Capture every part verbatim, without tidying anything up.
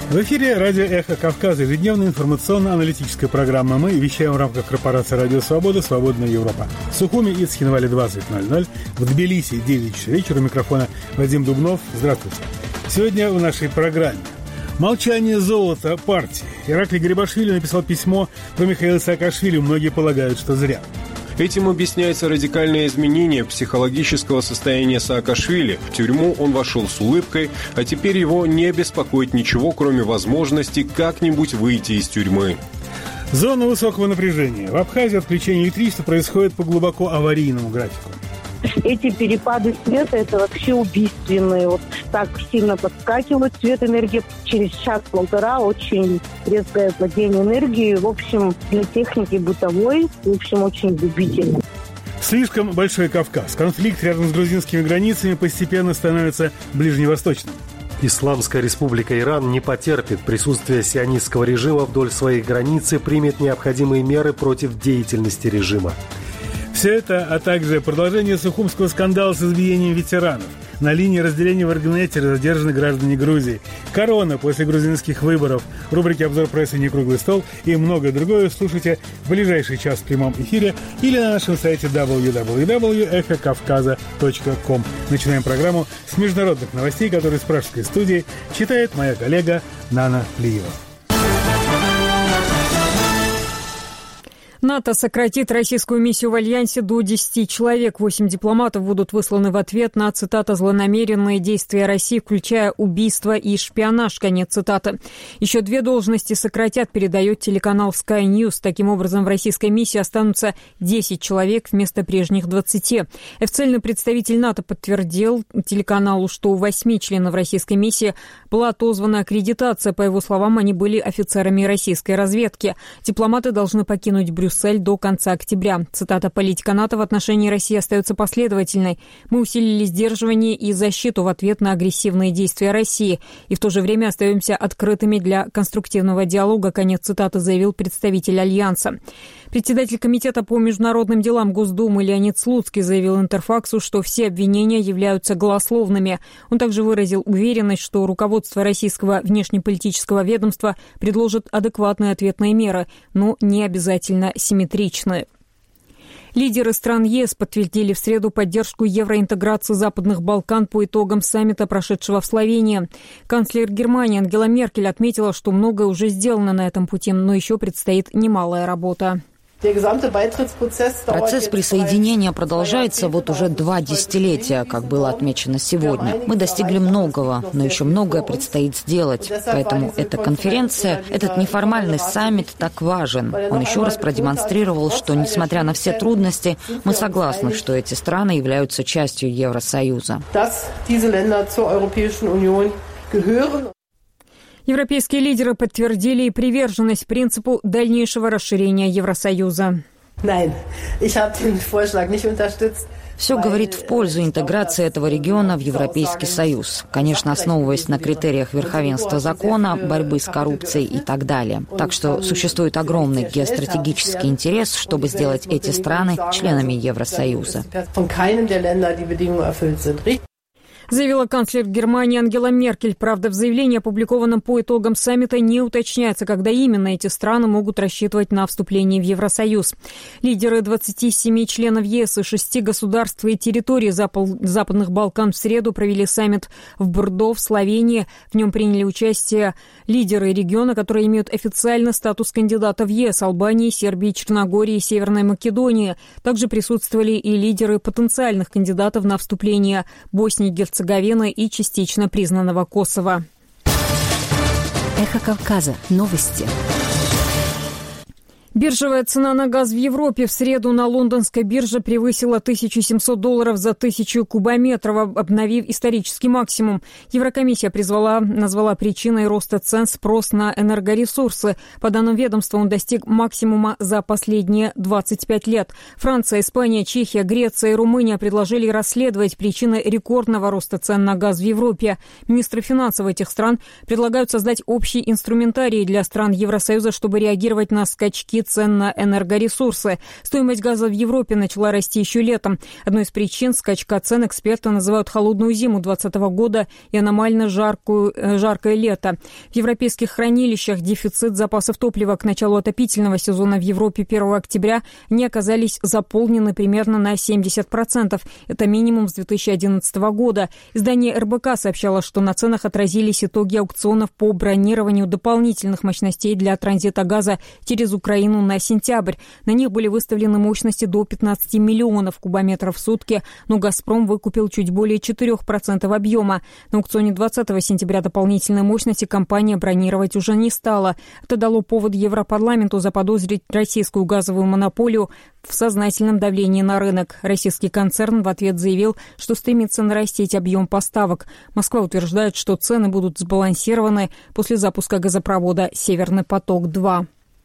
В эфире радио «Эхо Кавказа», ежедневная информационно-аналитическая программа. Мы вещаем в рамках корпорации «Радио Свобода», «Свободная Европа». В Сухуми и Цхинвале двадцать ноль ноль, в Тбилиси девять часов вечера. У микрофона Вадим Дубнов. Здравствуйте. Сегодня в нашей программе «Молчание золота партии». Ираклий Гарибашвили написал письмо про Михаила Саакашвили. Многие полагают, что зря. Этим объясняется радикальное изменение психологического состояния Саакашвили. В тюрьму он вошел с улыбкой, а теперь его не беспокоит ничего, кроме возможности как-нибудь выйти из тюрьмы. Зона высокого напряжения. В Абхазии отключение электричества происходит по глубоко аварийному графику. Эти перепады света – это вообще убийственные. Вот так сильно подскакивает цвет энергии. Через час-полтора очень резкое падение энергии. В общем, для техники бытовой, в общем, очень губительно. Слишком большой Кавказ. Конфликт рядом с грузинскими границами постепенно становится ближневосточным. Исламская республика Иран не потерпит присутствия сионистского режима вдоль своей границы и примет необходимые меры против деятельности режима. Все это, а также продолжение сухумского скандала с избиением ветеранов. На линии разделения в Эргнете задержаны граждане Грузии. Корона после грузинских выборов. Рубрики «Обзор прессы», «Не круглый стол» и многое другое слушайте в ближайший час в прямом эфире или на нашем сайте дабл ю дабл ю дабл ю точка эхо кавказа точка ком. Начинаем программу с международных новостей, которые с пражской студии читает моя коллега Нана Плиева. НАТО сократит российскую миссию в Альянсе до десяти человек. Восемь дипломатов будут высланы в ответ на, цитата, «злонамеренные действия России, включая убийство и шпионаж», конец цитаты. Еще две должности сократят, передает телеканал Sky News. Таким образом, в российской миссии останутся десять человек вместо прежних двадцати. Официальный представитель НАТО подтвердил телеканалу, что у восьми членов российской миссии была отозвана аккредитация. По его словам, они были офицерами российской разведки. Дипломаты должны покинуть Брюссель до конца октября. Цитата: «Политика НАТО в отношении России остается последовательной. Мы усилили сдерживание и защиту в ответ на агрессивные действия России и в то же время остаемся открытыми для конструктивного диалога», конец цитаты, заявил представитель Альянса. Председатель Комитета по международным делам Госдумы Леонид Слуцкий заявил Интерфаксу, что все обвинения являются голословными. Он также выразил уверенность, что руководство российского внешнеполитического ведомства предложит адекватные ответные меры, но не обязательно симметричные. Лидеры стран ЕС подтвердили в среду поддержку евроинтеграции Западных Балкан по итогам саммита, прошедшего в Словении. Канцлер Германии Ангела Меркель отметила, что многое уже сделано на этом пути, но еще предстоит немалая работа. Процесс присоединения продолжается вот уже два десятилетия, как было отмечено сегодня. Мы достигли многого, но еще многое предстоит сделать. Поэтому эта конференция, этот неформальный саммит так важен. Он еще раз продемонстрировал, что, несмотря на все трудности, мы согласны, что эти страны являются частью Евросоюза. Европейские лидеры подтвердили и приверженность принципу дальнейшего расширения Евросоюза. Все говорит в пользу интеграции этого региона в Европейский Союз. Конечно, основываясь на критериях верховенства закона, борьбы с коррупцией и так далее. Так что существует огромный геостратегический интерес, чтобы сделать эти страны членами Евросоюза. Заявила канцлер Германии Ангела Меркель. Правда, в заявлении, опубликованном по итогам саммита, не уточняется, когда именно эти страны могут рассчитывать на вступление в Евросоюз. Лидеры двадцати семи членов ЕС и шести государств и территорий Западных Балкан в среду провели саммит в Бордо, в Словении. В нем приняли участие лидеры региона, которые имеют официально статус кандидата в ЕС: Албании, Сербии, Черногории и Северной Македонии. Также присутствовали и лидеры потенциальных кандидатов на вступление: Боснии и Герцеговины и частично признанного Косово. Эхо Кавказа. Новости. Биржевая цена на газ в Европе в среду на лондонской бирже превысила тысячу семьсот долларов за тысячу кубометров, обновив исторический максимум. Еврокомиссия призвала, назвала причиной роста цен спрос на энергоресурсы. По данным ведомства, он достиг максимума за последние двадцать пять лет. Франция, Испания, Чехия, Греция и Румыния предложили расследовать причины рекордного роста цен на газ в Европе. Министры финансов этих стран предлагают создать общий инструментарий для стран Евросоюза, чтобы реагировать на скачки скачки цен на энергоресурсы. Стоимость газа в Европе начала расти еще летом. Одной из причин скачка цен эксперты называют холодную зиму двадцатого года и аномально жаркую, жаркое лето. В европейских хранилищах дефицит запасов топлива к началу отопительного сезона в Европе первого октября не оказались заполнены примерно на семьдесят процентов. Это минимум с две тысячи одиннадцатого года. Издание эр бэ ка сообщало, что на ценах отразились итоги аукционов по бронированию дополнительных мощностей для транзита газа через Украину на сентябрь. На них были выставлены мощности до пятнадцати миллионов кубометров в сутки, но «Газпром» выкупил чуть более четырех процентов объема. На аукционе двадцатого сентября дополнительные мощности компания бронировать уже не стала. Это дало повод Европарламенту заподозрить российскую газовую монополию в сознательном давлении на рынок. Российский концерн в ответ заявил, что стремится нарастить объем поставок. Москва утверждает, что цены будут сбалансированы после запуска газопровода «Северный поток-два».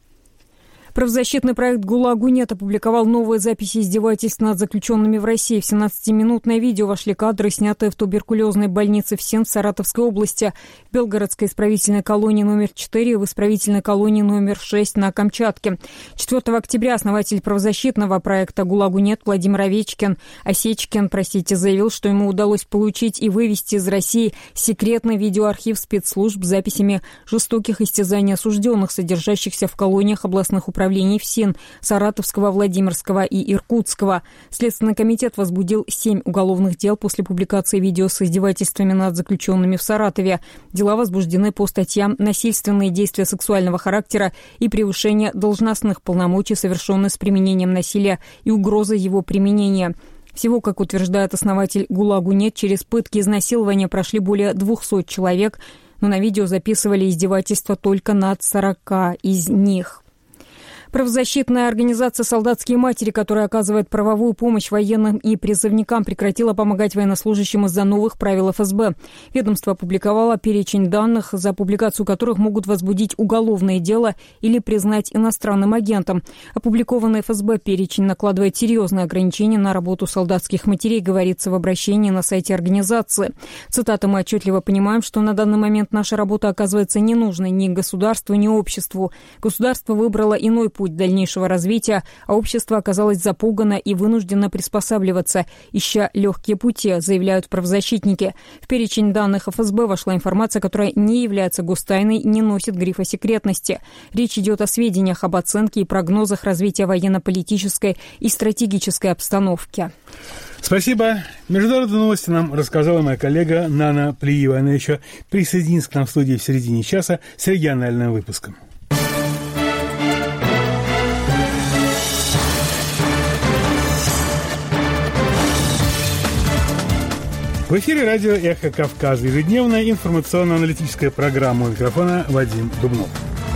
Правозащитный проект «ГУЛАГу нет» опубликовал новые записи издевательств над заключенными в России. В семнадцатиминутное видео вошли кадры, снятые в туберкулезной больнице ФСИН в Саратовской области, в Белгородской исправительной колонии номер четыре и в исправительной колонии номер шесть на Камчатке. четвёртого октября основатель правозащитного проекта «ГУЛАГу нет» Владимир Овечкин, Осечкин, простите, заявил, что ему удалось получить и вывести из России секретный видеоархив спецслужб с записями жестоких истязаний осужденных, содержащихся в колониях областных управлений управлений ФСИН Саратовского, Владимирского и Иркутского. Следственный комитет возбудил семь уголовных дел после публикации видео с издевательствами над заключенными в Саратове. Дела возбуждены по статьям «Насильственные действия сексуального характера» и «Превышение должностных полномочий, совершенные с применением насилия и угроза его применения». Всего, как утверждает основатель «ГУЛАГу нет», через пытки и изнасилования прошли более двухсот человек, но на видео записывали издевательства только над сорока из них. Правозащитная организация «Солдатские матери», которая оказывает правовую помощь военным и призывникам, прекратила помогать военнослужащим из-за новых правил эф эс бэ. Ведомство опубликовало перечень данных, за публикацию которых могут возбудить уголовное дело или признать иностранным агентом. Опубликованный эф эс бэ перечень накладывает серьезные ограничения на работу солдатских матерей, говорится в обращении на сайте организации. Цитата: «Мы отчетливо понимаем, что на данный момент наша работа оказывается ненужной ни государству, ни обществу. Государство выбрало иной путь дальнейшего развития, а общество оказалось запугано и вынуждено приспосабливаться, ища легкие пути», заявляют правозащитники. В перечень данных эф эс бэ вошла информация, которая не является гостайной, не носит грифа секретности. Речь идет о сведениях об оценке и прогнозах развития военно-политической и стратегической обстановки. Спасибо. Международные новости нам рассказала моя коллега Нана Плиева. Она еще присоединится к нам в студии в середине часа с региональным выпуском. В эфире радио «Эхо Кавказа». Ежедневная информационно-аналитическая программа. У микрофона Вадим Дубнов.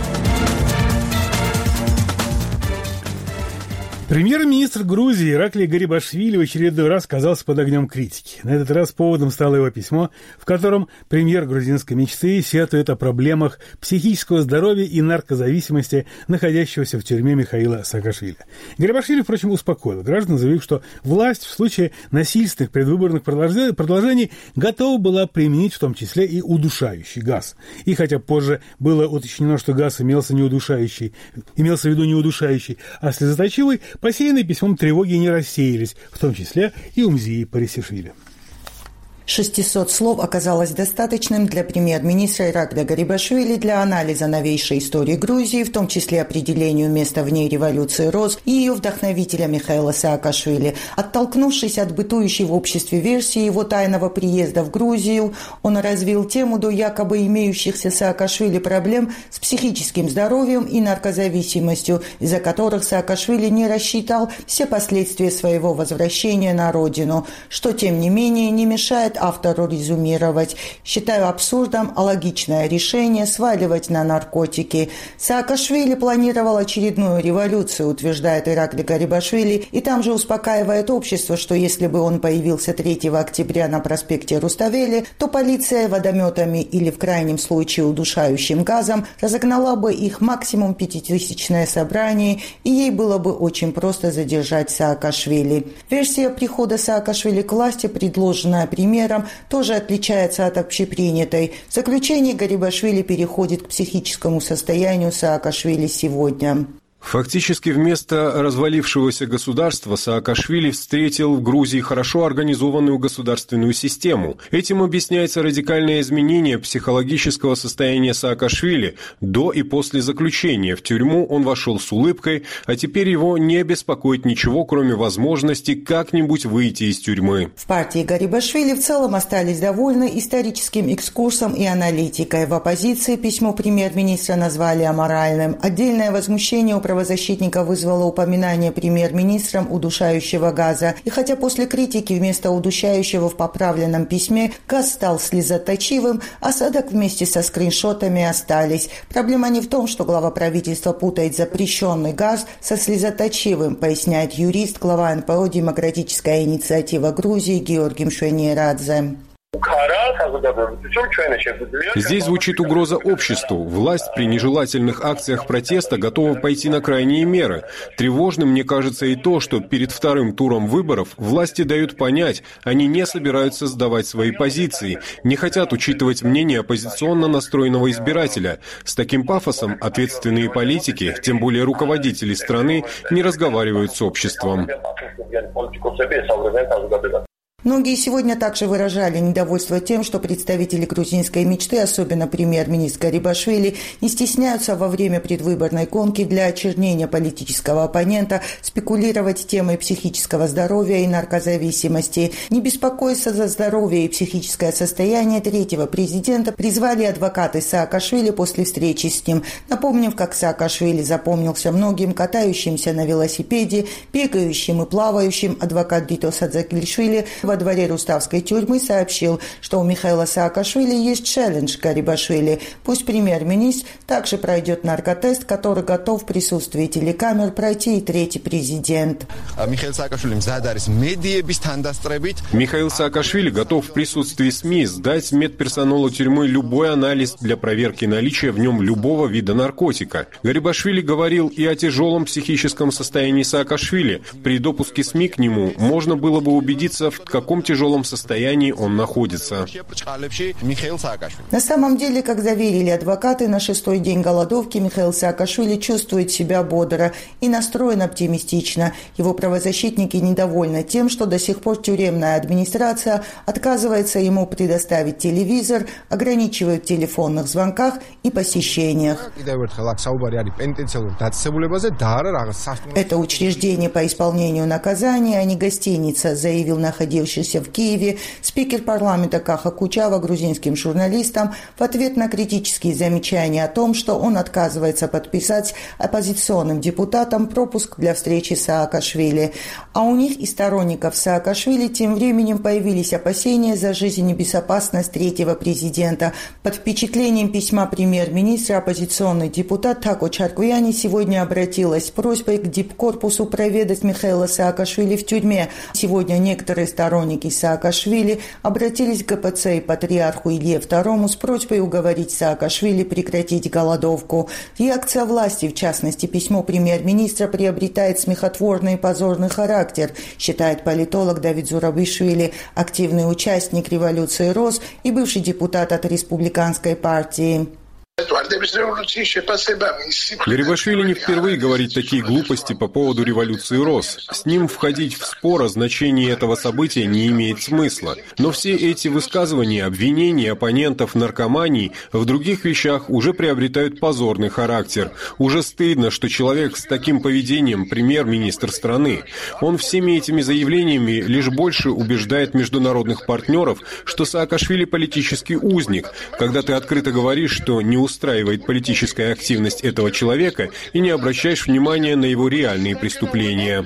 Премьер-министр Грузии Ираклий Гарибашвили в очередной раз оказался под огнем критики. На этот раз поводом стало его письмо, в котором премьер грузинской мечты сетует о проблемах психического здоровья и наркозависимости находящегося в тюрьме Михаила Саакашвили. Гарибашвили, впрочем, успокоил граждан, заявив, что власть в случае насильственных предвыборных продолжений готова была применить в том числе и удушающий газ. И хотя позже было уточнено, что газ имелся не удушающий, имелся в виду не удушающий, а слезоточивый, посеянные письмом тревоги не рассеялись, в том числе и у Мзии Парисишвили. шестисот слов оказалось достаточным для премьер-министра Ираклия Гарибашвили для анализа новейшей истории Грузии, в том числе определению места в ней революции Роз и ее вдохновителя Михаила Саакашвили. Оттолкнувшись от бытующей в обществе версии его тайного приезда в Грузию, он развил тему до якобы имеющихся Саакашвили проблем с психическим здоровьем и наркозависимостью, из-за которых Саакашвили не рассчитал все последствия своего возвращения на родину, что, тем не менее, не мешает автору резюмировать. Считаю абсурдом алогичное решение сваливать на наркотики. Саакашвили планировал очередную революцию, утверждает Ираклий Гарибашвили, и там же успокаивает общество, что если бы он появился третьего октября на проспекте Руставели, то полиция водометами или в крайнем случае удушающим газом разогнала бы их максимум пятитысячное собрание, и ей было бы очень просто задержать Саакашвили. Версия прихода Саакашвили к власти, предложенная премьером, тоже отличается от общепринятой. В заключении Гарибашвили переходит к психическому состоянию Саакашвили сегодня. Фактически вместо развалившегося государства Саакашвили встретил в Грузии хорошо организованную государственную систему. Этим объясняется радикальное изменение психологического состояния Саакашвили. До и после заключения в тюрьму он вошел с улыбкой, а теперь его не беспокоит ничего, кроме возможности как-нибудь выйти из тюрьмы. В партии Гарибашвили в целом остались довольны историческим экскурсом и аналитикой. В оппозиции письмо премьер-министра назвали аморальным. Отдельное возмущение у правозащитника вызвало упоминание премьер-министром удушающего газа. И хотя после критики вместо удушающего в поправленном письме газ стал слезоточивым, осадок вместе со скриншотами остались. Проблема не в том, что глава правительства путает запрещенный газ со слезоточивым, поясняет юрист, глава эн пэ о «Демократическая инициатива Грузии» Георгий Мшвенирадзе. Здесь звучит угроза обществу. Власть при нежелательных акциях протеста готова пойти на крайние меры. Тревожным, мне кажется, и то, что перед вторым туром выборов власти дают понять, они не собираются сдавать свои позиции, не хотят учитывать мнение оппозиционно настроенного избирателя. С таким пафосом ответственные политики, тем более руководители страны, не разговаривают с обществом. Многие сегодня также выражали недовольство тем, что представители грузинской мечты, особенно премьер-министр Гарибашвили, не стесняются во время предвыборной гонки для очернения политического оппонента спекулировать темой психического здоровья и наркозависимости. Не беспокоиться за здоровье и психическое состояние третьего президента призвали адвокаты Саакашвили после встречи с ним. Напомним, как Саакашвили запомнился многим катающимся на велосипеде, бегающим и плавающим. Адвокат Дито Садзакилишвили во дворе Руставской тюрьмы сообщил, что у Михаила Саакашвили есть челлендж Гарибашвили. Пусть премьер-министр также пройдет наркотест, который готов в присутствии телекамер пройти и третий президент. Михаил Саакашвили готов в присутствии СМИ сдать медперсоналу тюрьмы любой анализ для проверки наличия в нем любого вида наркотика. Гарибашвили говорил и о тяжелом психическом состоянии Саакашвили. При допуске СМИ к нему можно было бы убедиться, в каком В каком тяжелом состоянии он находится. На самом деле, как заверили адвокаты, на шестой день голодовки Михаил Саакашвили чувствует себя бодро и настроен оптимистично. Его правозащитники недовольны тем, что до сих пор тюремная администрация отказывается ему предоставить телевизор, ограничивает в телефонных звонках и посещениях. Это учреждение по исполнению наказания, а не гостиница, заявил находившийся в Киеве спикер парламента Каха Кучава грузинским журналистам в ответ на критические замечания о том, что он отказывается подписать оппозиционным депутатам пропуск для встречи с Саакашвили. А у них и сторонников Саакашвили тем временем появились опасения за жизнь и безопасность третьего президента. Под впечатлением письма премьер-министра оппозиционный депутат Тако Чаркуяни сегодня обратилась с просьбой к дипкорпусу проведать Михаила Саакашвили в тюрьме. Сегодня некоторые сторонники Саакашвили обратились к гэ пэ цэ и патриарху Илье второму с просьбой уговорить Саакашвили прекратить голодовку. Реакция власти, в частности письмо премьер-министра, приобретает смехотворный и позорный характер, считает политолог Давид Зурабишвили, активный участник революции РОС и бывший депутат от республиканской партии. Гарибашвили не впервые говорит такие глупости по поводу революции РОС. С ним входить в спор о значении этого события не имеет смысла. Но все эти высказывания, обвинения оппонентов в наркомании в других вещах уже приобретают позорный характер. Уже стыдно, что человек с таким поведением премьер-министр страны. Он всеми этими заявлениями лишь больше убеждает международных партнеров, что Саакашвили политический узник, когда ты открыто говоришь, что не устраивает политическая активность этого человека и не обращаешь внимания на его реальные преступления.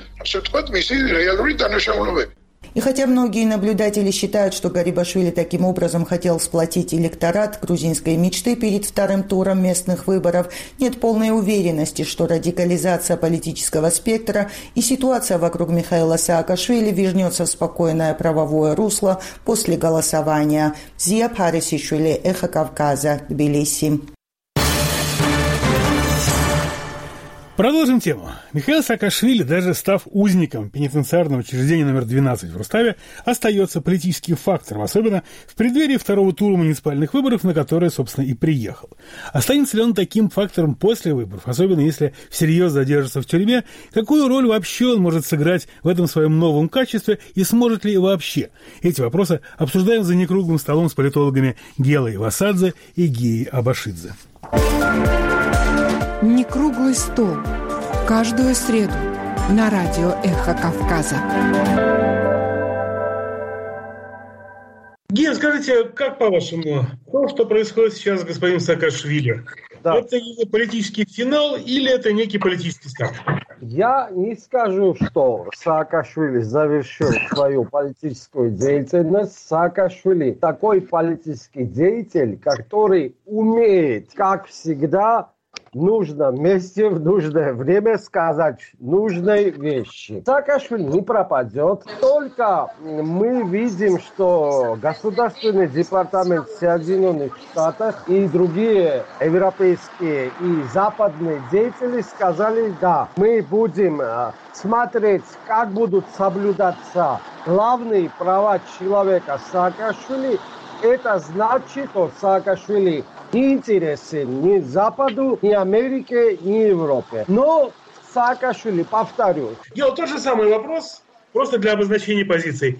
И хотя многие наблюдатели считают, что Гарибашвили таким образом хотел сплотить электорат грузинской мечты перед вторым туром местных выборов, нет полной уверенности, что радикализация политического спектра и ситуация вокруг Михаила Саакашвили вернется в спокойное правовое русло после голосования. Зия Парисишвили, Эхо Кавказа, Тбилиси. Продолжим тему. Михаил Саакашвили, даже став узником пенитенциарного учреждения номер двенадцать в Руставе, остается политическим фактором, особенно в преддверии второго тура муниципальных выборов, на которые, собственно, и приехал. Останется ли он таким фактором после выборов, особенно если всерьез задержится в тюрьме? Какую роль вообще он может сыграть в этом своем новом качестве и сможет ли вообще? Эти вопросы обсуждаем за некруглым столом с политологами Гелой Васадзе и Геей Абашидзе. Некруглый стол. Каждую среду на радио «Эхо Кавказа». Ген, скажите, как по-вашему, то, что происходит сейчас с господином Саакашвили, да. это политический финал или это некий политический старт? Я не скажу, что Саакашвили завершил свою политическую деятельность. Саакашвили такой политический деятель, который умеет, как всегда, в нужном месте, в нужное время сказать нужные вещи. Саакашвили не пропадет. Только мы видим, что Государственный департамент Соединенных Штатов и другие европейские и западные деятели сказали, да, мы будем смотреть, как будут соблюдаться главные права человека Саакашвили. Это значит, что Саакашвили не интересен ни Западу, ни Америке, ни Европе. Но Саакашвили, повторю. Гел, тот же самый вопрос, просто для обозначения позиций.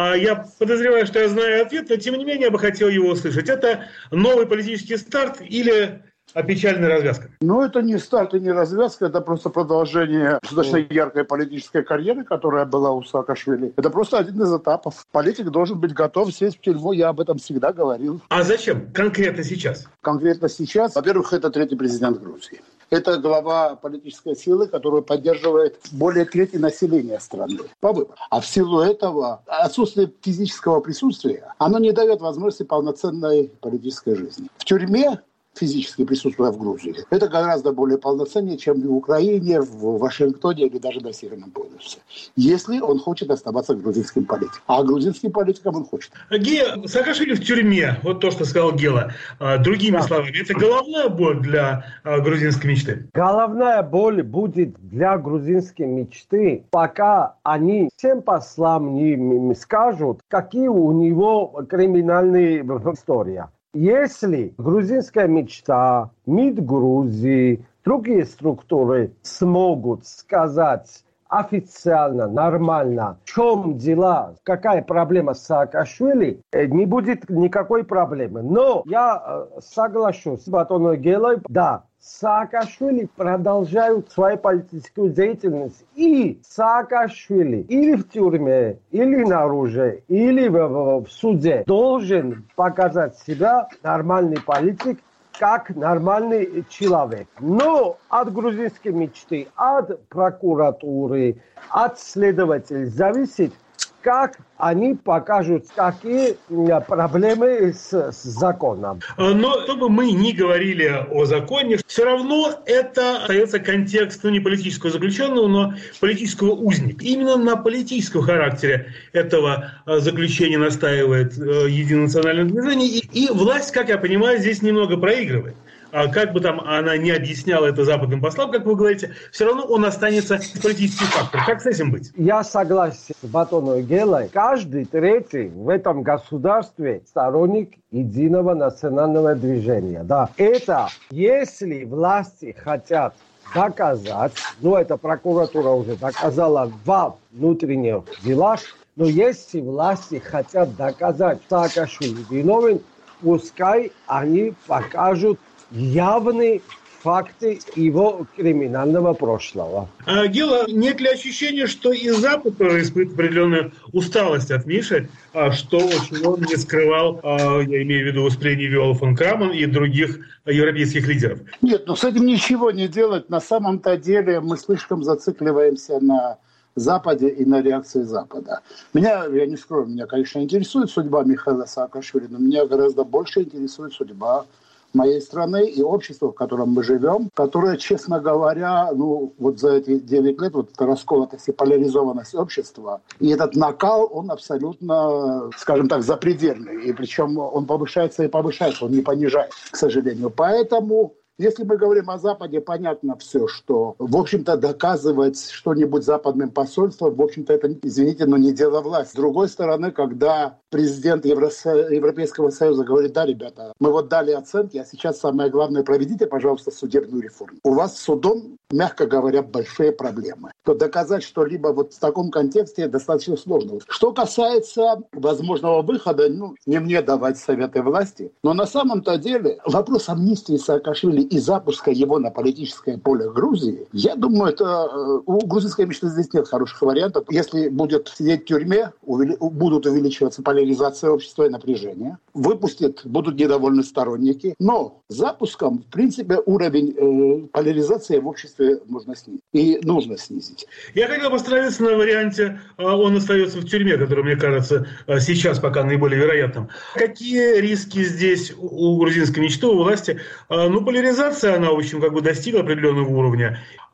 Я подозреваю, что я знаю ответ, но тем не менее я бы хотел его услышать. Это новый политический старт или печальная развязка? Ну, это не старт и не развязка, это просто продолжение достаточно яркой политической карьеры, которая была у Саакашвили. Это просто один из этапов. Политик должен быть готов сесть в тюрьму, я об этом всегда говорил. А зачем конкретно сейчас? Конкретно сейчас, во-первых, это третий президент Грузии. Это глава политической силы, которую поддерживает более трети населения страны по выборам. А в силу этого отсутствие физического присутствия, оно не дает возможности полноценной политической жизни. В тюрьме физически присутствуя в Грузии, это гораздо более полноценнее, чем в Украине, в Вашингтоне или даже на Северном полюсе. Если он хочет оставаться грузинским политиком. А грузинским политиком он хочет. Гея, Саакашвили в тюрьме, вот то, что сказал Гела. Другими да. словами, это головная боль для грузинской мечты? Головная боль будет для грузинской мечты, пока они всем послам не скажут, какие у него криминальные истории. Если грузинская мечта, МИД Грузии, другие структуры смогут сказать официально, нормально, в чем дела, какая проблема с Саакашвили, не будет никакой проблемы. Но я соглашусь с Батоной Гелой, да, Саакашвили продолжают свою политическую деятельность. И Саакашвили или в тюрьме, или наружу, или в, в, в суде должен показать себя нормальный политик, как нормальный человек. Но от грузинской мечты, от прокуратуры, от следователей зависит, как они покажут, какие проблемы с, с законом. Но чтобы мы не говорили о законе, все равно это остается контекст, ну, не политического заключенного, но политического узника. Именно на политическом характере этого заключения настаивает Единое национальное движение. И, и власть, как я понимаю, здесь немного проигрывает. Как бы там она не объясняла это западным послам, как вы говорите, все равно он останется политический фактор. Как с этим быть? Я согласен с Батоной Гелой. Каждый третий в этом государстве сторонник Единого национального движения. Да. Это, если власти хотят доказать, ну, это прокуратура уже доказала во внутренних делах, но если власти хотят доказать, что Саакашвили виновен, пускай они покажут явные факты его криминального прошлого. А, Гела, нет ли ощущения, что и Запад тоже испытывает определенную усталость от Миши, что очень он не скрывал, я имею в виду выступление Виолы фон Крамон и других европейских лидеров? Нет, ну с этим ничего не делать. На самом-то деле мы слишком зацикливаемся на Западе и на реакции Запада. Меня, я не скрою, меня, конечно, интересует судьба Михаила Саакашвили, но меня гораздо больше интересует судьба моей страны и общества, в котором мы живем, которое, честно говоря, ну вот за эти девять лет, вот эта расколотость и поляризованность общества, и этот накал, он абсолютно, скажем так, запредельный. И причем он повышается и повышается, он не понижается, к сожалению. Поэтому Если мы говорим о Западе, понятно все, что, в общем-то, доказывать что-нибудь западным посольством, в общем-то, это, извините, но не дело власти. С другой стороны, когда президент Евросо... Европейского Союза говорит: да, ребята, мы вот дали оценки, а сейчас самое главное, проведите, пожалуйста, судебную реформу. У вас с судом, мягко говоря, большие проблемы. То доказать что-либо вот в таком контексте достаточно сложно. Что касается возможного выхода, ну, не мне давать советы власти, но на самом-то деле вопрос амнистии Саакашвили и запуска его на политическое поле Грузии, я думаю, это у грузинской мечты здесь нет хороших вариантов. Если будет сидеть в тюрьме, увели... будут увеличиваться поляризация общества и напряжение, выпустят, будут недовольны сторонники, но запуском, в принципе, уровень э, поляризации в обществе можно снизить. И нужно снизить. Я хотел бы остановиться на варианте, он остается в тюрьме, который, мне кажется, сейчас пока наиболее вероятным. Какие риски здесь у грузинской мечты, у власти? Ну, поляризация, она, в общем, как бы достигла определенного уровня.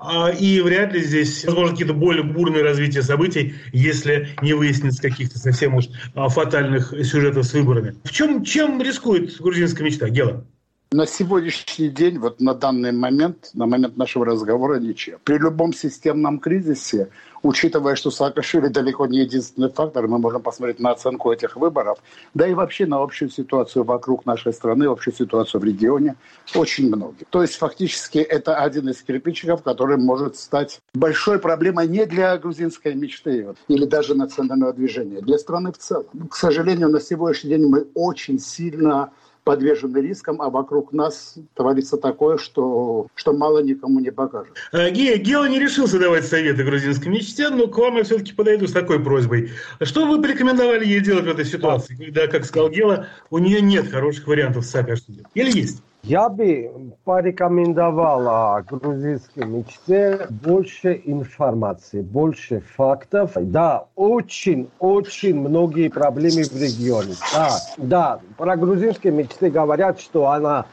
И вряд ли здесь возможно какие-то более бурные развития событий, если не выяснится каких-то совсем уж фатальных сюжетов с выборами. В чем, чем рискует грузинская мечта, Гела? На сегодняшний день, вот на данный момент, на момент нашего разговора, ничем. При любом системном кризисе, учитывая, что Саакашвили далеко не единственный фактор, мы можем посмотреть на оценку этих выборов, да и вообще на общую ситуацию вокруг нашей страны, общую ситуацию в регионе, очень многие. То есть фактически это один из кирпичиков, который может стать большой проблемой не для грузинской мечты или даже национального движения, для страны в целом. К сожалению, на сегодняшний день мы очень сильно подвержены рискам, а вокруг нас творится такое, что, что мало никому не покажет. Гела не решился давать советы грузинской мечте, но к вам я все-таки подойду с такой просьбой. Что вы порекомендовали ей делать в этой ситуации, когда, как сказал Гела, у нее нет хороших вариантов с Саакашвили? Или есть? Я бы порекомендовала грузинской мечте больше информации, больше фактов. Да, очень-очень многие проблемы в регионе. Да, да, про грузинские мечты говорят, что она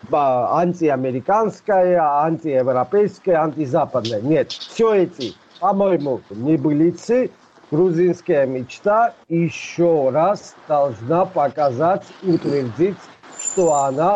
антиамериканская, антиевропейская, антизападная. Нет, все эти, по-моему, небылицы. Грузинская мечта еще раз должна показать, утвердить, что она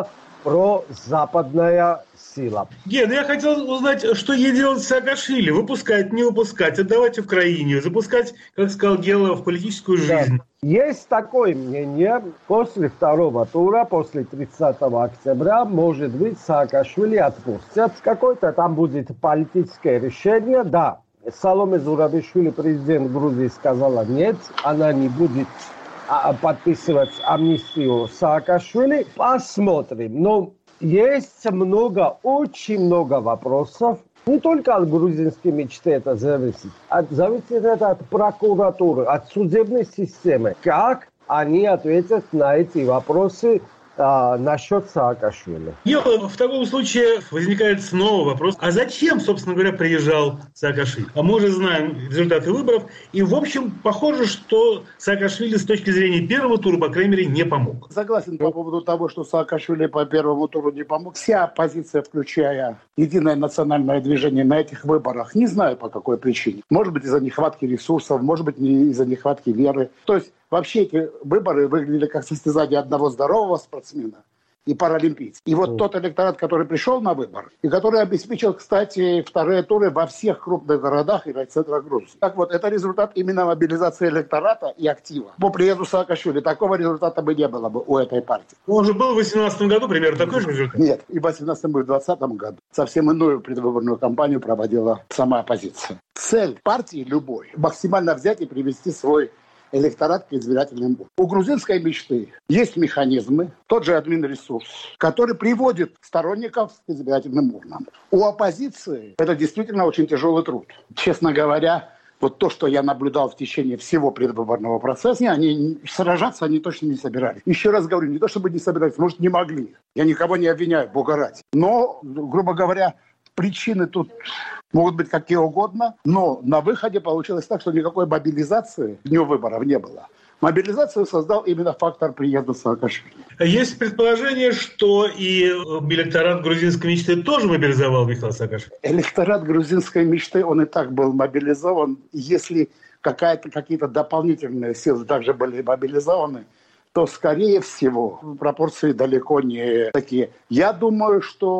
прозападная сила. Ген, я хотел узнать, что ей делать с Саакашвили? Выпускать, не выпускать, отдавать Украине, запускать, как сказал Гела, в политическую жизнь. Да. Есть такое мнение, после второго тура, после тридцатого октября, может быть, Саакашвили отпустят. Какое-то там будет политическое решение, да. Саломе Зурабишвили, президент Грузии, сказала нет, она не будет подписывать амнистию Саакашвили. Посмотрим. Но есть много, очень много вопросов. Не только от грузинской мечты это зависит. От, зависит это от прокуратуры, от судебной системы. Как они ответят на эти вопросы а, насчет Саакашвили. Ела, в таком случае возникает снова вопрос, а зачем, собственно говоря, приезжал Саакашвили? А мы уже знаем результаты выборов, и, в общем, похоже, что Саакашвили с точки зрения первого тура, по крайней мере, не помог. Согласен по поводу того, что Саакашвили по первому туру не помог. Вся оппозиция, включая Единое национальное движение, на этих выборах, не знаю по какой причине. Может быть, из-за нехватки ресурсов, может быть, не из-за нехватки веры. То есть вообще эти выборы выглядели как состязание одного здорового спортсмена и паралимпийца. И вот mm. тот электорат, который пришел на выбор, и который обеспечил, кстати, вторые туры во всех крупных городах и райцентрах Грузии. Так вот, это результат именно мобилизации электората и актива. По приезду Саакашвили такого результата бы не было бы у этой партии. Он же был в две тысячи восемнадцатом году примерно такой же результат? Нет, и в две тысячи восемнадцатом, и в две тысячи двадцатом году совсем иную предвыборную кампанию проводила сама оппозиция. Цель партии любой – максимально взять и привести свой электорат к избирательным урнам. У грузинской мечты есть механизмы, тот же админресурс, который приводит сторонников к избирательным урнам. У оппозиции это действительно очень тяжелый труд. Честно говоря, вот то, что я наблюдал в течение всего предвыборного процесса, они сражаться они точно не собирались. Еще раз говорю, не то чтобы не собирались, может, не могли. Я никого не обвиняю, бога ради. Но, грубо говоря, причины тут могут быть какие угодно, но на выходе получилось так, что никакой мобилизации в дню выборов не было. Мобилизацию создал именно фактор приезда Саакашвили. Есть предположение, что и электорат грузинской мечты тоже мобилизовал Михаила Саакашвили? Электорат грузинской мечты, он и так был мобилизован. Если какая-то, какие-то дополнительные силы также были мобилизованы, то, скорее всего, пропорции далеко не такие. Я думаю, что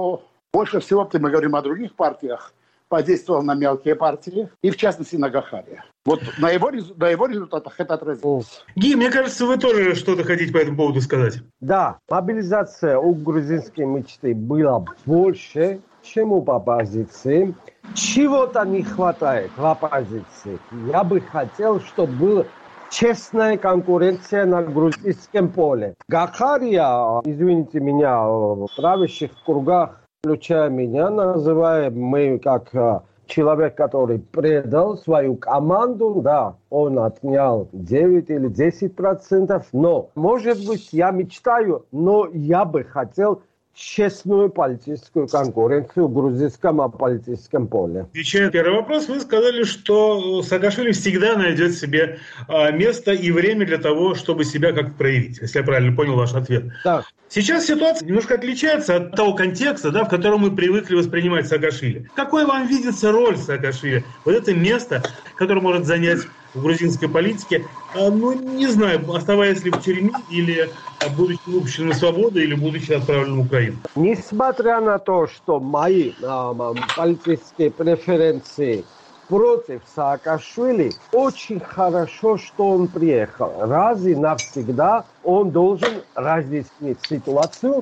Больше всего, мы говорим о других партиях, подействовал на мелкие партии, и в частности на Гахария. Вот на его, на его результатах это отразилось. Ги, мне кажется, вы тоже что-то хотите по этому поводу сказать. Да, мобилизация у грузинской мечты была больше, чем у оппозиции. Чего-то не хватает в оппозиции. Я бы хотел, чтобы была честная конкуренция на грузинском поле. Гахария, извините меня, в правящих кругах, включая меня, называем мы как человек, который предал свою команду, да, он отнял девять или десять процентов, но, может быть, я мечтаю, но я бы хотел честную политическую конкуренцию в грузинском политическом поле. Отвечая на первый вопрос, вы сказали, что Саакашвили всегда найдет себе место и время для того, чтобы себя как-то проявить, если я правильно понял ваш ответ. Да. Сейчас ситуация немножко отличается от того контекста, да, в котором мы привыкли воспринимать Саакашвили. Какой вам видится роль Саакашвили? Вот это место, которое может занять в грузинской политике, ну, не знаю, оставаясь ли в тюрьме, или будучи выпущенным на свободу, или будучи отправленным в Украину. Несмотря на то, что мои э, политические преференции против Саакашвили, очень хорошо, что он приехал. Раз и навсегда он должен разъяснить ситуацию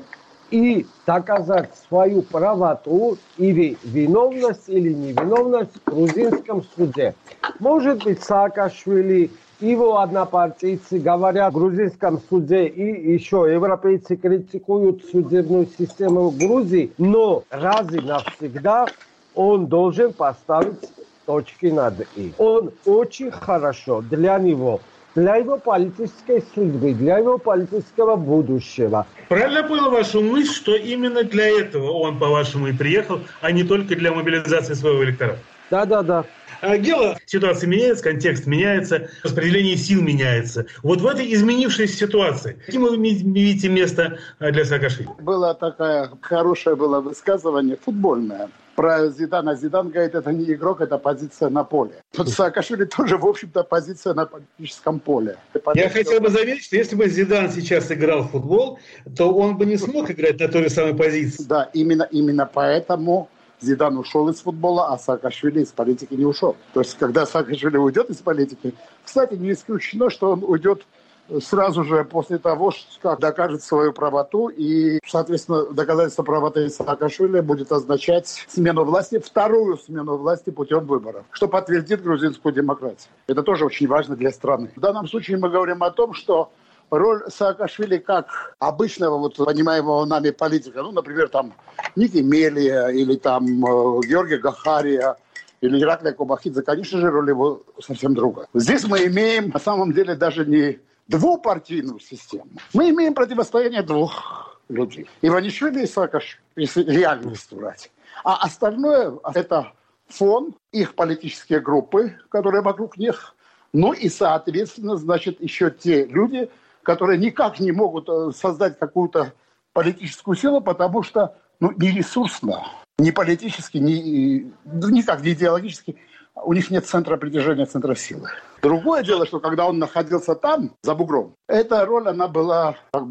и доказать свою правоту или виновность, или невиновность в грузинском суде. Может быть, Саакашвили, его однопартийцы говорят в грузинском суде, и еще европейцы критикуют судебную систему в Грузии, но раз и навсегда он должен поставить точки над «и». Он очень хорошо для него, для его политической судьбы, для его политического будущего. Правильно понял вашу мысль, что именно для этого он, по-вашему, и приехал, а не только для мобилизации своего электората? Да-да-да. Гела, ситуация меняется, контекст меняется, распределение сил меняется. Вот в этой изменившейся ситуации, каким вы видите место для Саакашвили? Было такое хорошее было высказывание футбольное про Зидана. Зидан говорит, это не игрок, это позиция на поле. Тут Саакашвили тоже, в общем-то, позиция на политическом поле. Я хотел бы заметить, что если бы Зидан сейчас играл в футбол, то он бы не смог играть на той же самой позиции. Да, именно, именно поэтому Зидан ушел из футбола, а Саакашвили из политики не ушел. То есть, когда Саакашвили уйдет из политики, кстати, не исключено, что он уйдет сразу же после того, как докажет свою правоту, и, соответственно, доказательство правоты Саакашвили будет означать смену власти, вторую смену власти путем выборов, что подтвердит грузинскую демократию. Это тоже очень важно для страны. В данном случае мы говорим о том, что роль Саакашвили как обычного, вот, понимаемого нами политика, ну, например, там, Ники Мелия или там Георгия Гахария или Ираклия Кобахидзе, конечно же, роль его совсем другая. Здесь мы имеем, на самом деле, даже не двупартийную систему. Мы имеем противостояние двух людей. Иванишвили и Саакашвили, если реальность брать. А остальное – это фон, их политические группы, которые вокруг них, ну и, соответственно, значит, еще те люди, которые никак не могут создать какую-то политическую силу, потому что ну, не ресурсно, не политически, ни, никак не идеологически, у них нет центра притяжения, центра силы. Другое дело, что когда он находился там, за бугром, эта роль, она была как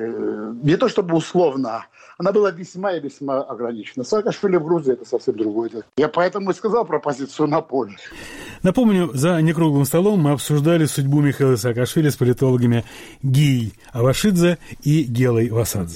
бы не то чтобы условно, она была весьма и весьма ограничена. Саакашвили в Грузии – это совсем другое дело. Я поэтому и сказал про позицию на поле. Напомню, за некруглым столом мы обсуждали судьбу Михаила Саакашвили с политологами Гией Авашидзе и Гелой Васадзе.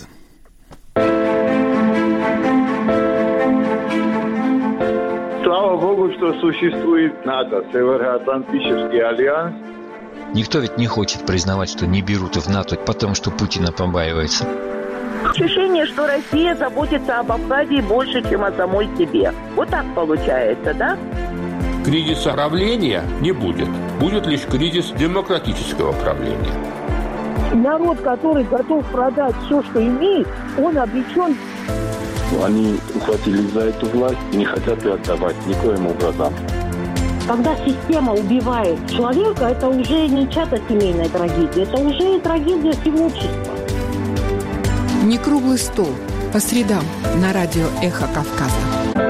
Слава Богу, что существует НАТО, Североатлантический альянс. Никто ведь не хочет признавать, что не берут в НАТО, потому что Путина побаивается. Ощущение, что Россия заботится об Абхазии больше, чем о самой себе. Вот так получается, да? Кризиса правления не будет. Будет лишь кризис демократического правления. Народ, который готов продать все, что имеет, он обречен. Они ухватились за эту власть и не хотят ее отдавать никоим образом. Когда система убивает человека, это уже не чья-то семейная трагедия, это уже трагедия всего общества. Некруглый стол. По средам на радио «Эхо Кавказа».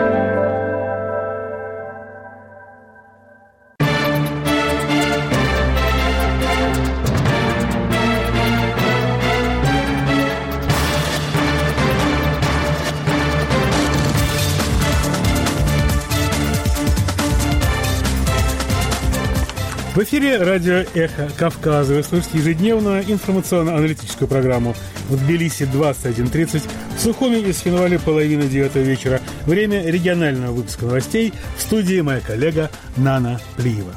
В эфире радио «Эхо Кавказа». Вы слышите ежедневную информационно-аналитическую программу. В Тбилиси двадцать один тридцать, в Сухуми и Схинвале половина девятого вечера. Время регионального выпуска новостей. В студии моя коллега Нана Плиева.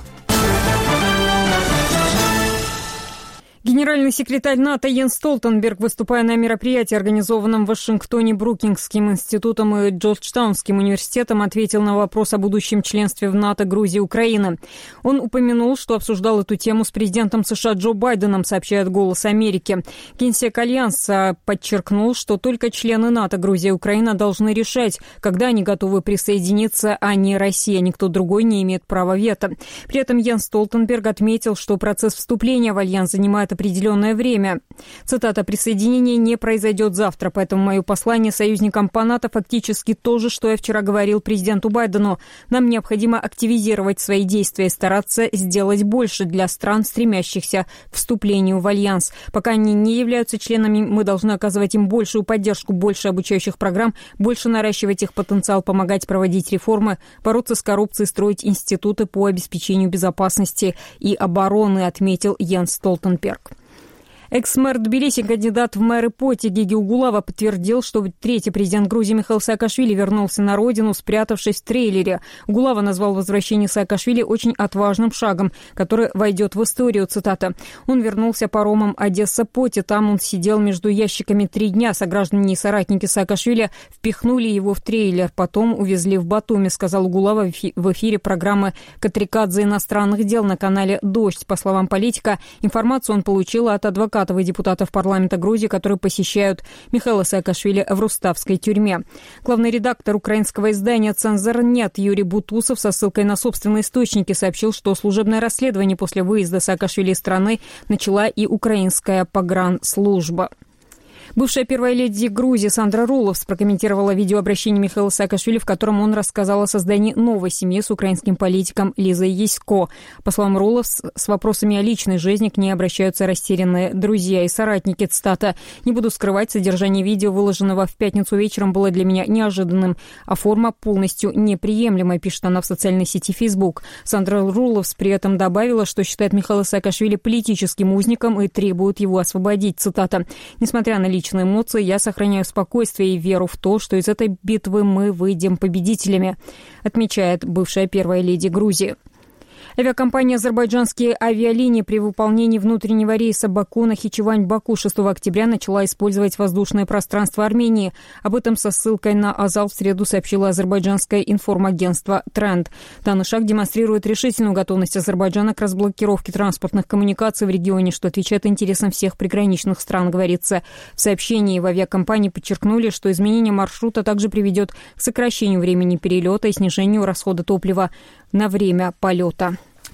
Генеральный секретарь НАТО Йенс Столтенберг, выступая на мероприятии, организованном в Вашингтоне Брукингским институтом и Джорджтаунским университетом, ответил на вопрос о будущем членстве в НАТО Грузии и Украины. Он упомянул, что обсуждал эту тему с президентом США Джо Байденом, сообщает «Голос Америки». Генсек Альянса подчеркнул, что только члены НАТО, Грузия и Украина должны решать, когда они готовы присоединиться, а не Россия. Никто другой не имеет права вето. При этом Йенс Столтенберг отметил, что процесс вступления в Альянс занимает определенное время. Цитата: «Присоединение не произойдет завтра, поэтому мое послание союзникам по НАТО фактически то же, что я вчера говорил президенту Байдену. Нам необходимо активизировать свои действия и стараться сделать больше для стран, стремящихся к вступлению в Альянс. Пока они не являются членами, мы должны оказывать им большую поддержку, больше обучающих программ, больше наращивать их потенциал, помогать проводить реформы, бороться с коррупцией, строить институты по обеспечению безопасности и обороны», отметил Йенс Столтенберг. Экс-мэр Тбилиси, кандидат в мэры Поти Геги Угулава, подтвердил, что третий президент Грузии Михаил Саакашвили вернулся на родину, спрятавшись в трейлере. Угулава назвал возвращение Саакашвили очень отважным шагом, который войдет в историю, цитата. «Он вернулся паромом Одесса-Поти. Там он сидел между ящиками три дня. Сограждане и соратники Саакашвили впихнули его в трейлер, потом увезли в Батуми», сказал Угулава в эфире программы «Катрикадзе иностранных дел» на канале «Дождь». По словам политика, информацию он получил от адвоката и депутатов парламента Грузии, которые посещают Михаила Саакашвили в Руставской тюрьме. Главный редактор украинского издания «Цензор Нет» Юрий Бутусов со ссылкой на собственные источники сообщил, что служебное расследование после выезда Саакашвили из страны начала и украинская погранслужба. Бывшая первая леди Грузии Сандра Руловс прокомментировала видеообращение Михаила Саакашвили, в котором он рассказал о создании новой семьи с украинским политиком Лизой Ясько. По словам Руловс, с вопросами о личной жизни к ней обращаются растерянные друзья и соратники. Цитата: «Не буду скрывать, содержание видео, выложенного в пятницу вечером, было для меня неожиданным, а форма полностью неприемлемая», пишет она в социальной сети Facebook. Сандра Руловс при этом добавила, что считает Михаила Саакашвили политическим узником и требует его освободить. Цитата: «Несмотря на личные эмоции, я сохраняю спокойствие и веру в то, что из этой битвы мы выйдем победителями», отмечает бывшая первая леди Грузии. Авиакомпания «Азербайджанские авиалинии» при выполнении внутреннего рейса Баку-Нахичевань-Баку шестого октября начала использовать воздушное пространство Армении. Об этом со ссылкой на Азал в среду сообщило азербайджанское информагентство «Тренд». Данный шаг демонстрирует решительную готовность Азербайджана к разблокировке транспортных коммуникаций в регионе, что отвечает интересам всех приграничных стран, говорится в сообщении. В авиакомпании подчеркнули, что изменение маршрута также приведет к сокращению времени перелета и снижению расхода топлива на время полета.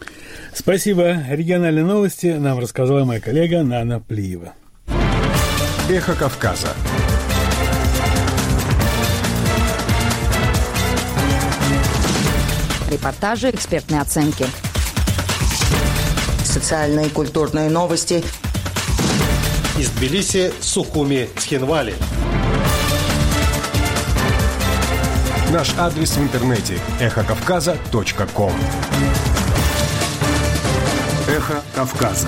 Спасибо. Региональные новости нам рассказала моя коллега Нана Плиева. Эхо Кавказа. Репортажи, экспертные оценки. Социальные и культурные новости. Из Тбилиси, Сухуми, Схинвали. Наш адрес в интернете – эхо кавказа точка ком. Эхо Кавказа.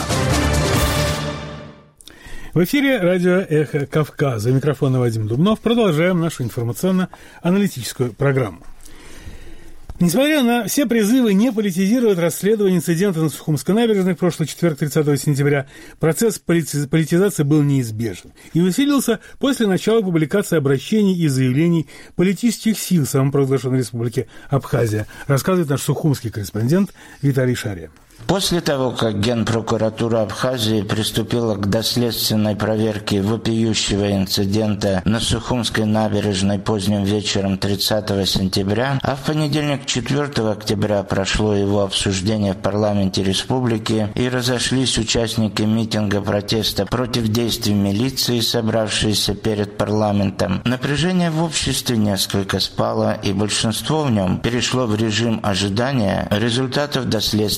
В эфире радио «Эхо Кавказа». У микрофона Вадим Дубнов. Продолжаем нашу информационно-аналитическую программу. Несмотря на все призывы не политизировать расследование инцидента на Сухумской набережной в прошлый четверг, тридцатого сентября, процесс политизации был неизбежен и усилился после начала публикации обращений и заявлений политических сил самопровозглашенной республики Абхазия, рассказывает наш сухумский корреспондент Виталий Шария. После того, как Генпрокуратура Абхазии приступила к доследственной проверке вопиющего инцидента на Сухумской набережной поздним вечером тридцатого сентября, а в понедельник четвёртого октября прошло его обсуждение в парламенте республики и разошлись участники митинга протеста против действий милиции, собравшиеся перед парламентом, напряжение в обществе несколько спало, и большинство в нем перешло в режим ожидания результатов доследственной проверки.